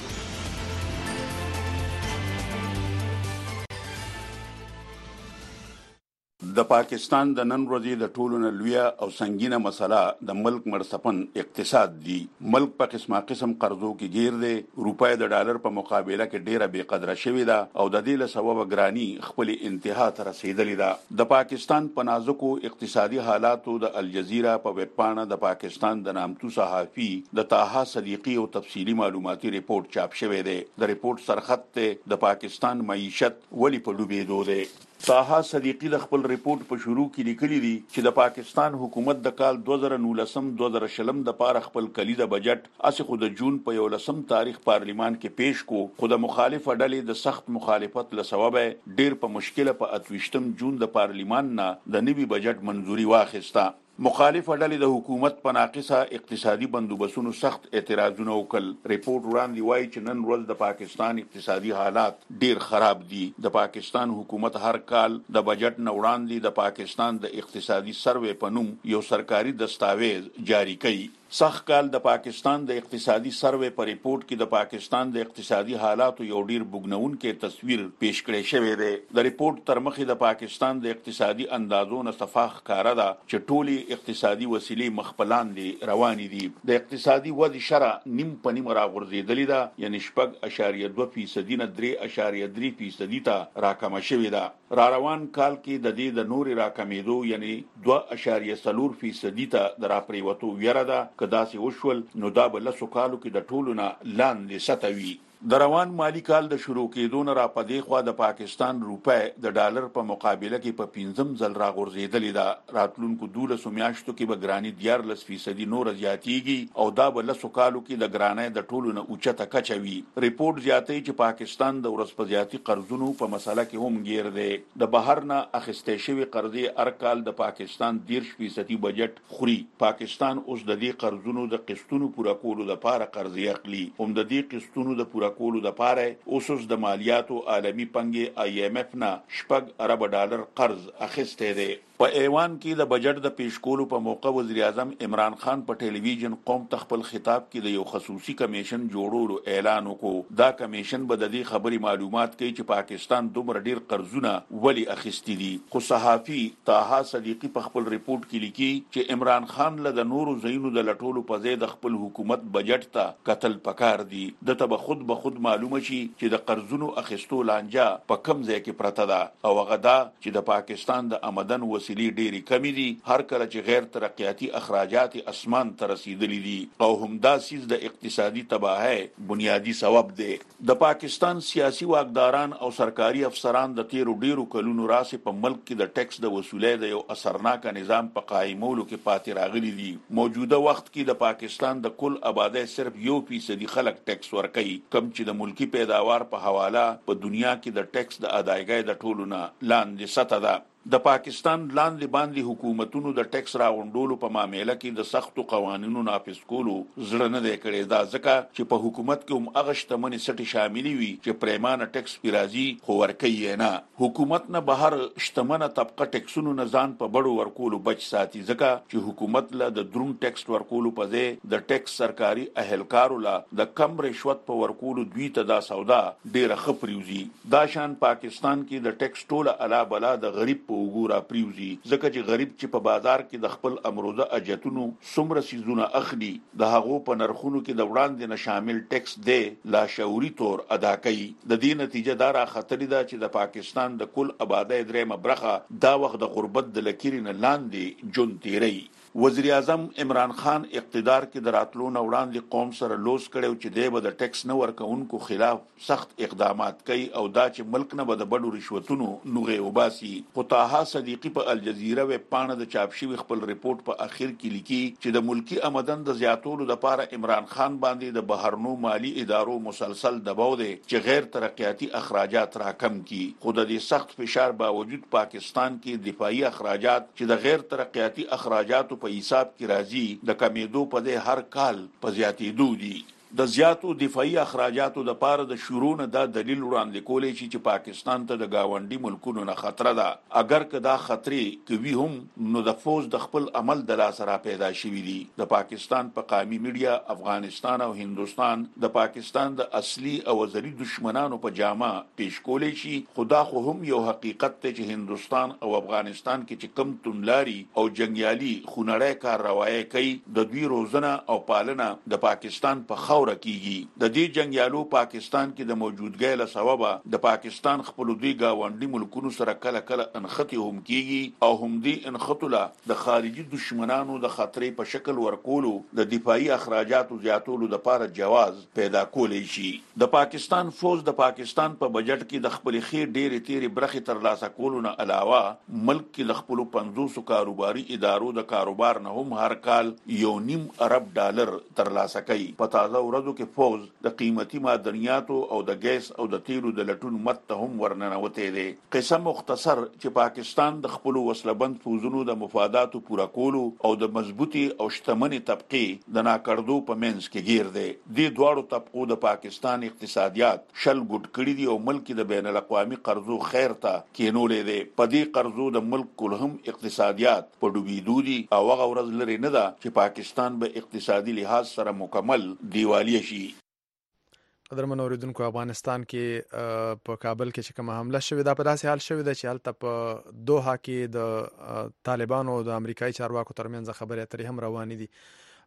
S4: د پاکستان د نن ورځې د ټولو نه لویه او سنگینه مسله د ملک مرسپن اقتصاد دی. ملک په قسمه قسم قرضو کې گیر دی. روپۍ د ډالر په مقابله کې ډیره بې قدره شوې ده او د دې له سببه ګرانی خپل انتها ته رسیدلې ده. د پاکستان په نازکو اقتصادي حالاتو د الجزیره په ویب پاڼه د پاکستان د نامتو صحافي د طاها صدیقی او تفصیلی معلوماتي ریپورت چاپ شوی دی. د ریپورت سرخط ته د پاکستان معیشت ولی په ډوبېدو دی. طاها صدیقی د خپل ریپورت په شروع کې لیکلي دي چې د پاکستان حکومت د کال دوه زره نولسم دوه زره شلم د پاره خپل کلیده بجټ اسې خو د جون په یولسم تاریخ پارلیمان کې پیش کو، خو د مخالف ډلې د سخت مخالفت له سبب ډیر په مشکله په اتویشتم جون د پارلیمان نه د نوي بجټ منځوري واخیسته. مخالف ډلې د حکومت په ناقصه اقتصادي بندوبستونو سخت اعتراضونه وکړل. ریپورت وړاندې وایي چې نن ورځ د پاکستان اقتصادي حالات ډیر خراب دي. د پاکستان حکومت هر کال د بجټ نه وړاندې د پاکستان د اقتصادي سروې په نوم یو سرکاري دستاویز جاری کوي. سخت کال د پاکستان د اقتصادي سروې په ریپورت کې د پاکستان د اقتصادي حالاتو یو ډیر بوګنونکې تصویر پیش کړی شوی دی. د ریپورت تر مخې د پاکستان د اقتصادي اندازو نه صفاح ښکاره ده چې ټولې اقتصادي وسیلې مخپلان دي روانې دي. د اقتصادي ودې شرح نیم په نیم راغورځېدلې ده، یعنی شپږ اشاریه دوه فیصدي نه درې اشاریه درې فیصدي ته راکمه شوې ده. را روان کال کې د دې د نورې راکمېدو یعنی دوه اشاریه څلور فیصدي ته د راپریوتو ویره ده. که داسې وشول نو دا به لسو کالو کې د ټولو نه لاندې سطح وي. د روان مالی کال د شروع کېدو نه را پدې خوا د پاکستان روپۍ د ډالر په مقابله کې په پنځم ځل راغورځېدلې ده. راتلونکو دولسو میاشتو کې به ګراني دیارلس فیصدي نور زیاتېږي او دا به لسو کالو کې د ګرانۍ د ټولو نه اوچته کچه وي. ریپورت زیاتوي چې پاکستان د ورځ په زیاتي قرضونو په مسله کې هم ګیر دی. د بهر نه اخیستې شوې قرضې هر کال د پاکستان دېرش فیصدي بجټ خوري. پاکستان اوس د دې قرضونو د قسطونو پوره کولو لپاره قرضې اخلي. هم د دې قسطونو د پوره کولو د پاره اوسوس د مالیاتو عالمی پنګ آی ایم ایف نه شپږ ارب ډالر قرض اخیسته دی. په ایوان کې د بجټ د پیش کولو په موقع وزیر اعظم عمران خان په ټلویزیون قوم ته خپل خطاب کې د یو خصوصي کمیشن جوړولو اعلان وکړ. دا کمیشن به د دې خبري معلومات کوي چې پاکستان دومره ډیر قرضونه ولی اخیستي دي. خو صحافي طاها صدیقی په خپل ریپورت کې لیکي چې عمران خان له د نورو زینو د لټولو په ځای د خپل حکومت بجټ ته قتل پکار دي. د ته به خود به خود معلومه شي چې د قرضونو اخیستو لانجه په کم ځای کې پرته ده او هغه دا چې د پاکستان د آمدن وسیلې ډېری کمی دي، هر کله چې غیر ترقیاتی اخراجات اسمان ته رسیدلي دي او همدا سیز د اقتصادي تباہی بنیادی سبب دی. د پاکستان سیاسي واکداران او سرکاري افسران د تیرو ډیرو کلونو راسې په ملک کې د ټیکس د وصولۍ د یو اثرناک نظام په قائمولو کې پاتې راغلي دي. موجوده وخت کې د پاکستان د کل آبادی صرف یو فیصدي خلک ټیکس ورکوي، کم چې د ملکی پیداوار په حواله په دنیا کې د ټیکس د ادایګۍ د ټولو نه لاندې سطح ده. د پاکستان لاندې باندې حکومتونو د ټیکس راغونډولو په معاملې کې د سختو قوانینو نافذ کولو زړه نه دی کړی. دا ځکه چې په حکومت کې هم هغه شتمنۍ سټي شاملې وي چې پریمانه ټیکس پیرازي خو ورکوي نه. حکومت نه بهر شتمنه طبقه ټیکسونو نه ځان په بړو ورکولو بچ ساتي، ځکه چې حکومت له د درون ټیکس ورکولو په ځای د ټیکس سرکاري اهلکارو له د کم رشوت په ورکولو دوی ته دا سودا ډیره ښه پریوزي. دا شان پاکستان کې د ټیکس ټوله علا بلا د غریب په وګورا پریوزي ځکه چې غریب چې په بازار کې د خپل امروزه اجتونو څومره سيزونه اخلي د هغو په نرخونو کې د وړاندې نه شامل ټیکس دی لا شعوري تور ادا کوي. د دې نتیجه دارا خطر ده چې د پاکستان د کل آبادی درېمه برخه دا وخت د غربت د لکیرې نه لاندې جون تیری. وزیر اعظم عمران خان اقتدار کې د راتلو نه وړاندې قوم سره لوس کړو چې دی به د ټیکس نه ورکوونکو خلاف سخت اقدامات کوي او دا چې ملک نه به د بډو رشوتونو نوغه وباسي. خو طه صدیقی په الجزیره ویب پاڼه د چاپ شوی خپل ریپورت په اخر کې لیکي چې د ملکی آمدن د زیاتولو لپاره عمران خان باندې د بهرنو مالی ادارو مسلسل دباو دی چې غیر ترقیاتی اخراجات راکم کی. خو د دې سخت فشار باوجود پاکستان کې دفاعي اخراجات چې د غیر ترقیاتی اخراجات په حساب کې راځي د کمیدو په دې هر کال په زیاتېدو دي. د زیاتو دفاعي اخراجاتو د پاره د شروع نه دا دلیل وړاندې کولای شي چې پاکستان ته د گاونډي ملکونو نه خطر ده. اگر که دا خطرې کوي هم نو د فوز د خپل عمل د لاس را پیدا شوی دي. د پاکستان په قومي میډیا افغانستان او هندستان د پاکستان د اصلي او ازلي دشمنانو په جامه پیش کولای شي. خدا خو هم یو حقیقت ته چې هندستان او افغانستان کې چې کم تونلاري او جنگیالي خونړی کار روایت کوي د دوی روزنه او پالنه د پاکستان په ورکیږي. د دې جنگیالو پاکستان کې د موجودګۍ له سببه د پاکستان خپل دوی گاونډي ملکونو سره کله کله انختی هم کیږي او هم دې انخطله د خارجي دشمنانو د خطرې په شکل ورکولو د دفاعي اخراجاتو زیاتولو د لپاره جواز پیدا کولی شي. د پاکستان فوج د پاکستان په بجټ کې د خپل خیر ډېرې تیرې برخې ترلاسه کولو نه علاوه ملک کې د خپل پنځوس کاروباري ادارو د کاروبار نه هم هر کال یو نیم ارب ډالر ترلاسه کوي. په تازه ورځو کې فوز د قیمتي معدنیاتو او د ګیس او د تیلو د لټون مت ته هم ورننوتې دي. قصه مختصر چې پاکستان د خپل وسلبند فوزونو د مفاداتو پوره کولو او د مضبوطي او شتمنۍ طبقه د ناکردو په منځ کې گیر دي. د دوړو طبقو د پاکستان اقتصادیات شل ګډ کړي دي او ملک د بین الاقوامي قرضو خیر ته کېنولې دي. په دې قرضو د ملک کلهم اقتصادیات په ډوبېدو دي او هغه ورځ لري نه ده چې پاکستان به اقتصادي لحاظ سره مکمل دیوالیه شي.
S2: قدرمن اوریدونکو افغانستان کې په کابل کې چې کومه حمله شوې ده په داسې حال شوې ده چې هلته په دوحه کې د طالبانو او د امریکایي چارواکو ترمنځ خبرې اترې هم روانې دي.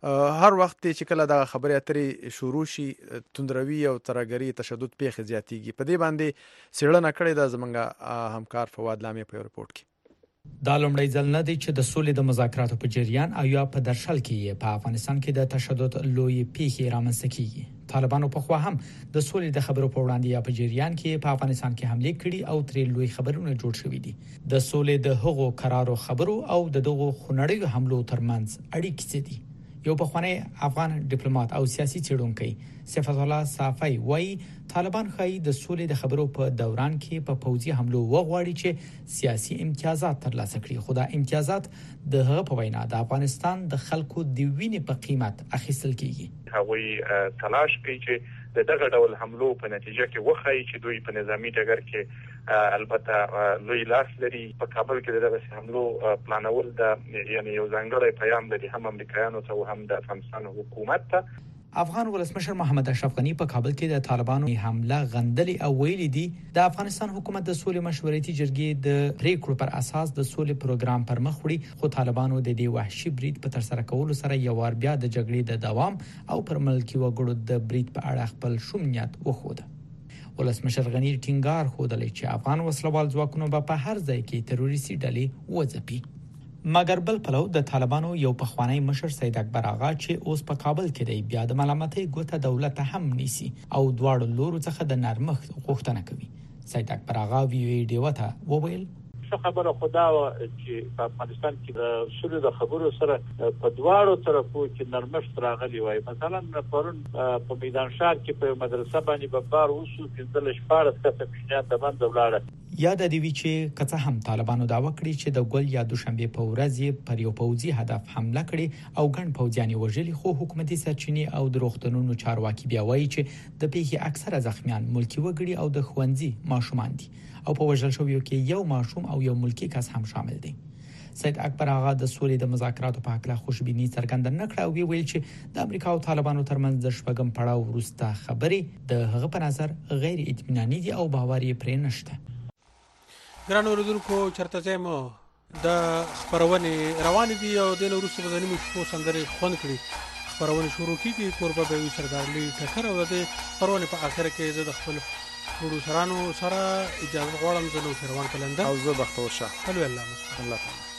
S2: هر وخت چې کله د خبرې اترې شروع شي توندروي او ترهګري تشدد پیښې زیاتېږي. په دې باندې څېړنه کړې ده زموږ همکار فواد لامي په رپورت کې.
S6: دا لومړی ځل نه دی چې د سولې د مذاکراتو په جریان او یا په درشل کې په افغانستان کې د تشدد لوی پیښې رامنځته کیږي. طالبانو په خوا هم د سولې د خبرو په وړاندې یا په جریان کې په افغانستان کې حمله کړي او ترې لوی خبرونه جوړ شوي دي. د سولې د هغو قرارو خبرو او د دغو خونړیو حملو ترمنځ اړیکې څه دي؟ یو پخوانی افغان ډیپلوماټ او سیاسي څېړونکی صفت الله صافی وایي طالبان خایي د سولې د خبرو په دوران کې په پوځي حملو وغواړي چې سیاسي امتیازات ترلاسه کړي. خو دا امتیازات د هغه په وینا د افغانستان د خلکو د وینې په قیمت اخیستل کیږي.
S7: هغوی تلاش کوي چې د دغه ډول حملو په نتیجه کې وخایي چې دوی په نظامی ډګر کې البته لوی لاس لري. په کابل کې دغه حملو پلانول د یعنی یو ځانګړی پیغام دی هم امریکایانو ته او هم د افغانستان حکومت ته.
S6: افغان ولسمشر محمد اشرف غنی په کابل کې د طالبانو حمله غندلې او ویلي دي د افغانستان حکومت د سولې مشورتي جرګې د پریکړو پر اساس د سولې پروګرام پر مخ وړي. خو طالبانو د دې وحشي برید په تر سره کولو سره یو وار بیا د جګړې د دوام او پر ملکی وګړو د برید په اړه خپل شومنیت وښود. ولسمشر غنی ټینګار خوده چې افغان وسلوال ځواکونه په هر ځای کې تروریستي ډلې وځپي. مګر بل پلو د طالبانو یو پخوانی مشر سید اکبر آغا چې اوس په کابل کې دی بیا د ملامتۍ ګوته دولت هم نیسي او دواړو لورو څخه د نرمښت غوښتنه کوي. سید اکبر آغا وی وی ډیو ته وویل
S8: خبره خدا چې په افغانستان کې د سولې د خبرو سره په دواړو طرفو کې نرمښت راغلی وای. مثلا پرون په میدان شهر کې په مدرسه باندې بمبار وشو پنځه شپږ کسه پیشنهاد د باندې ولاړه.
S6: یاد دی وی چې کڅه هم طالبانو داوا کړی چې د ګل یا دوشنبه په ورځ پر یو پوځي هدف حمله کړي او ګڼ پوځیان وژلي. خو حکومتي سرچینې او د روغتونونو چارواکي بیا وایي چې د پیښې اکثره زخمیان ملکی وګړي او د ښوونځي ماشومان دي او په وژل شویو کې یو ماشوم او یو ملکی کس هم شامل دي. سید اکبر آغا د سولې د مذاکراتو په اړه خوشبیني څرګنده نکړه او ویل چې د امریکا او طالبانو ترمنځ د شپږم پړاو وروسته خبرې د هغه په نظر غیر اطمیناني دي او باور یې پرې نشته.
S1: ګران اوریدونکو چرته زمو د خبرونه روان دي او د وروسته د نیمو شپو سندري خوند کړي خبرونه شروع کیږي قربه به سردارلی ټکر او د خبرونه په اخر کې زه د خپل پروډوسرانو سره اجازه غواړم زه نو شروان کلنده
S2: او زه بختور شاه
S1: الله الله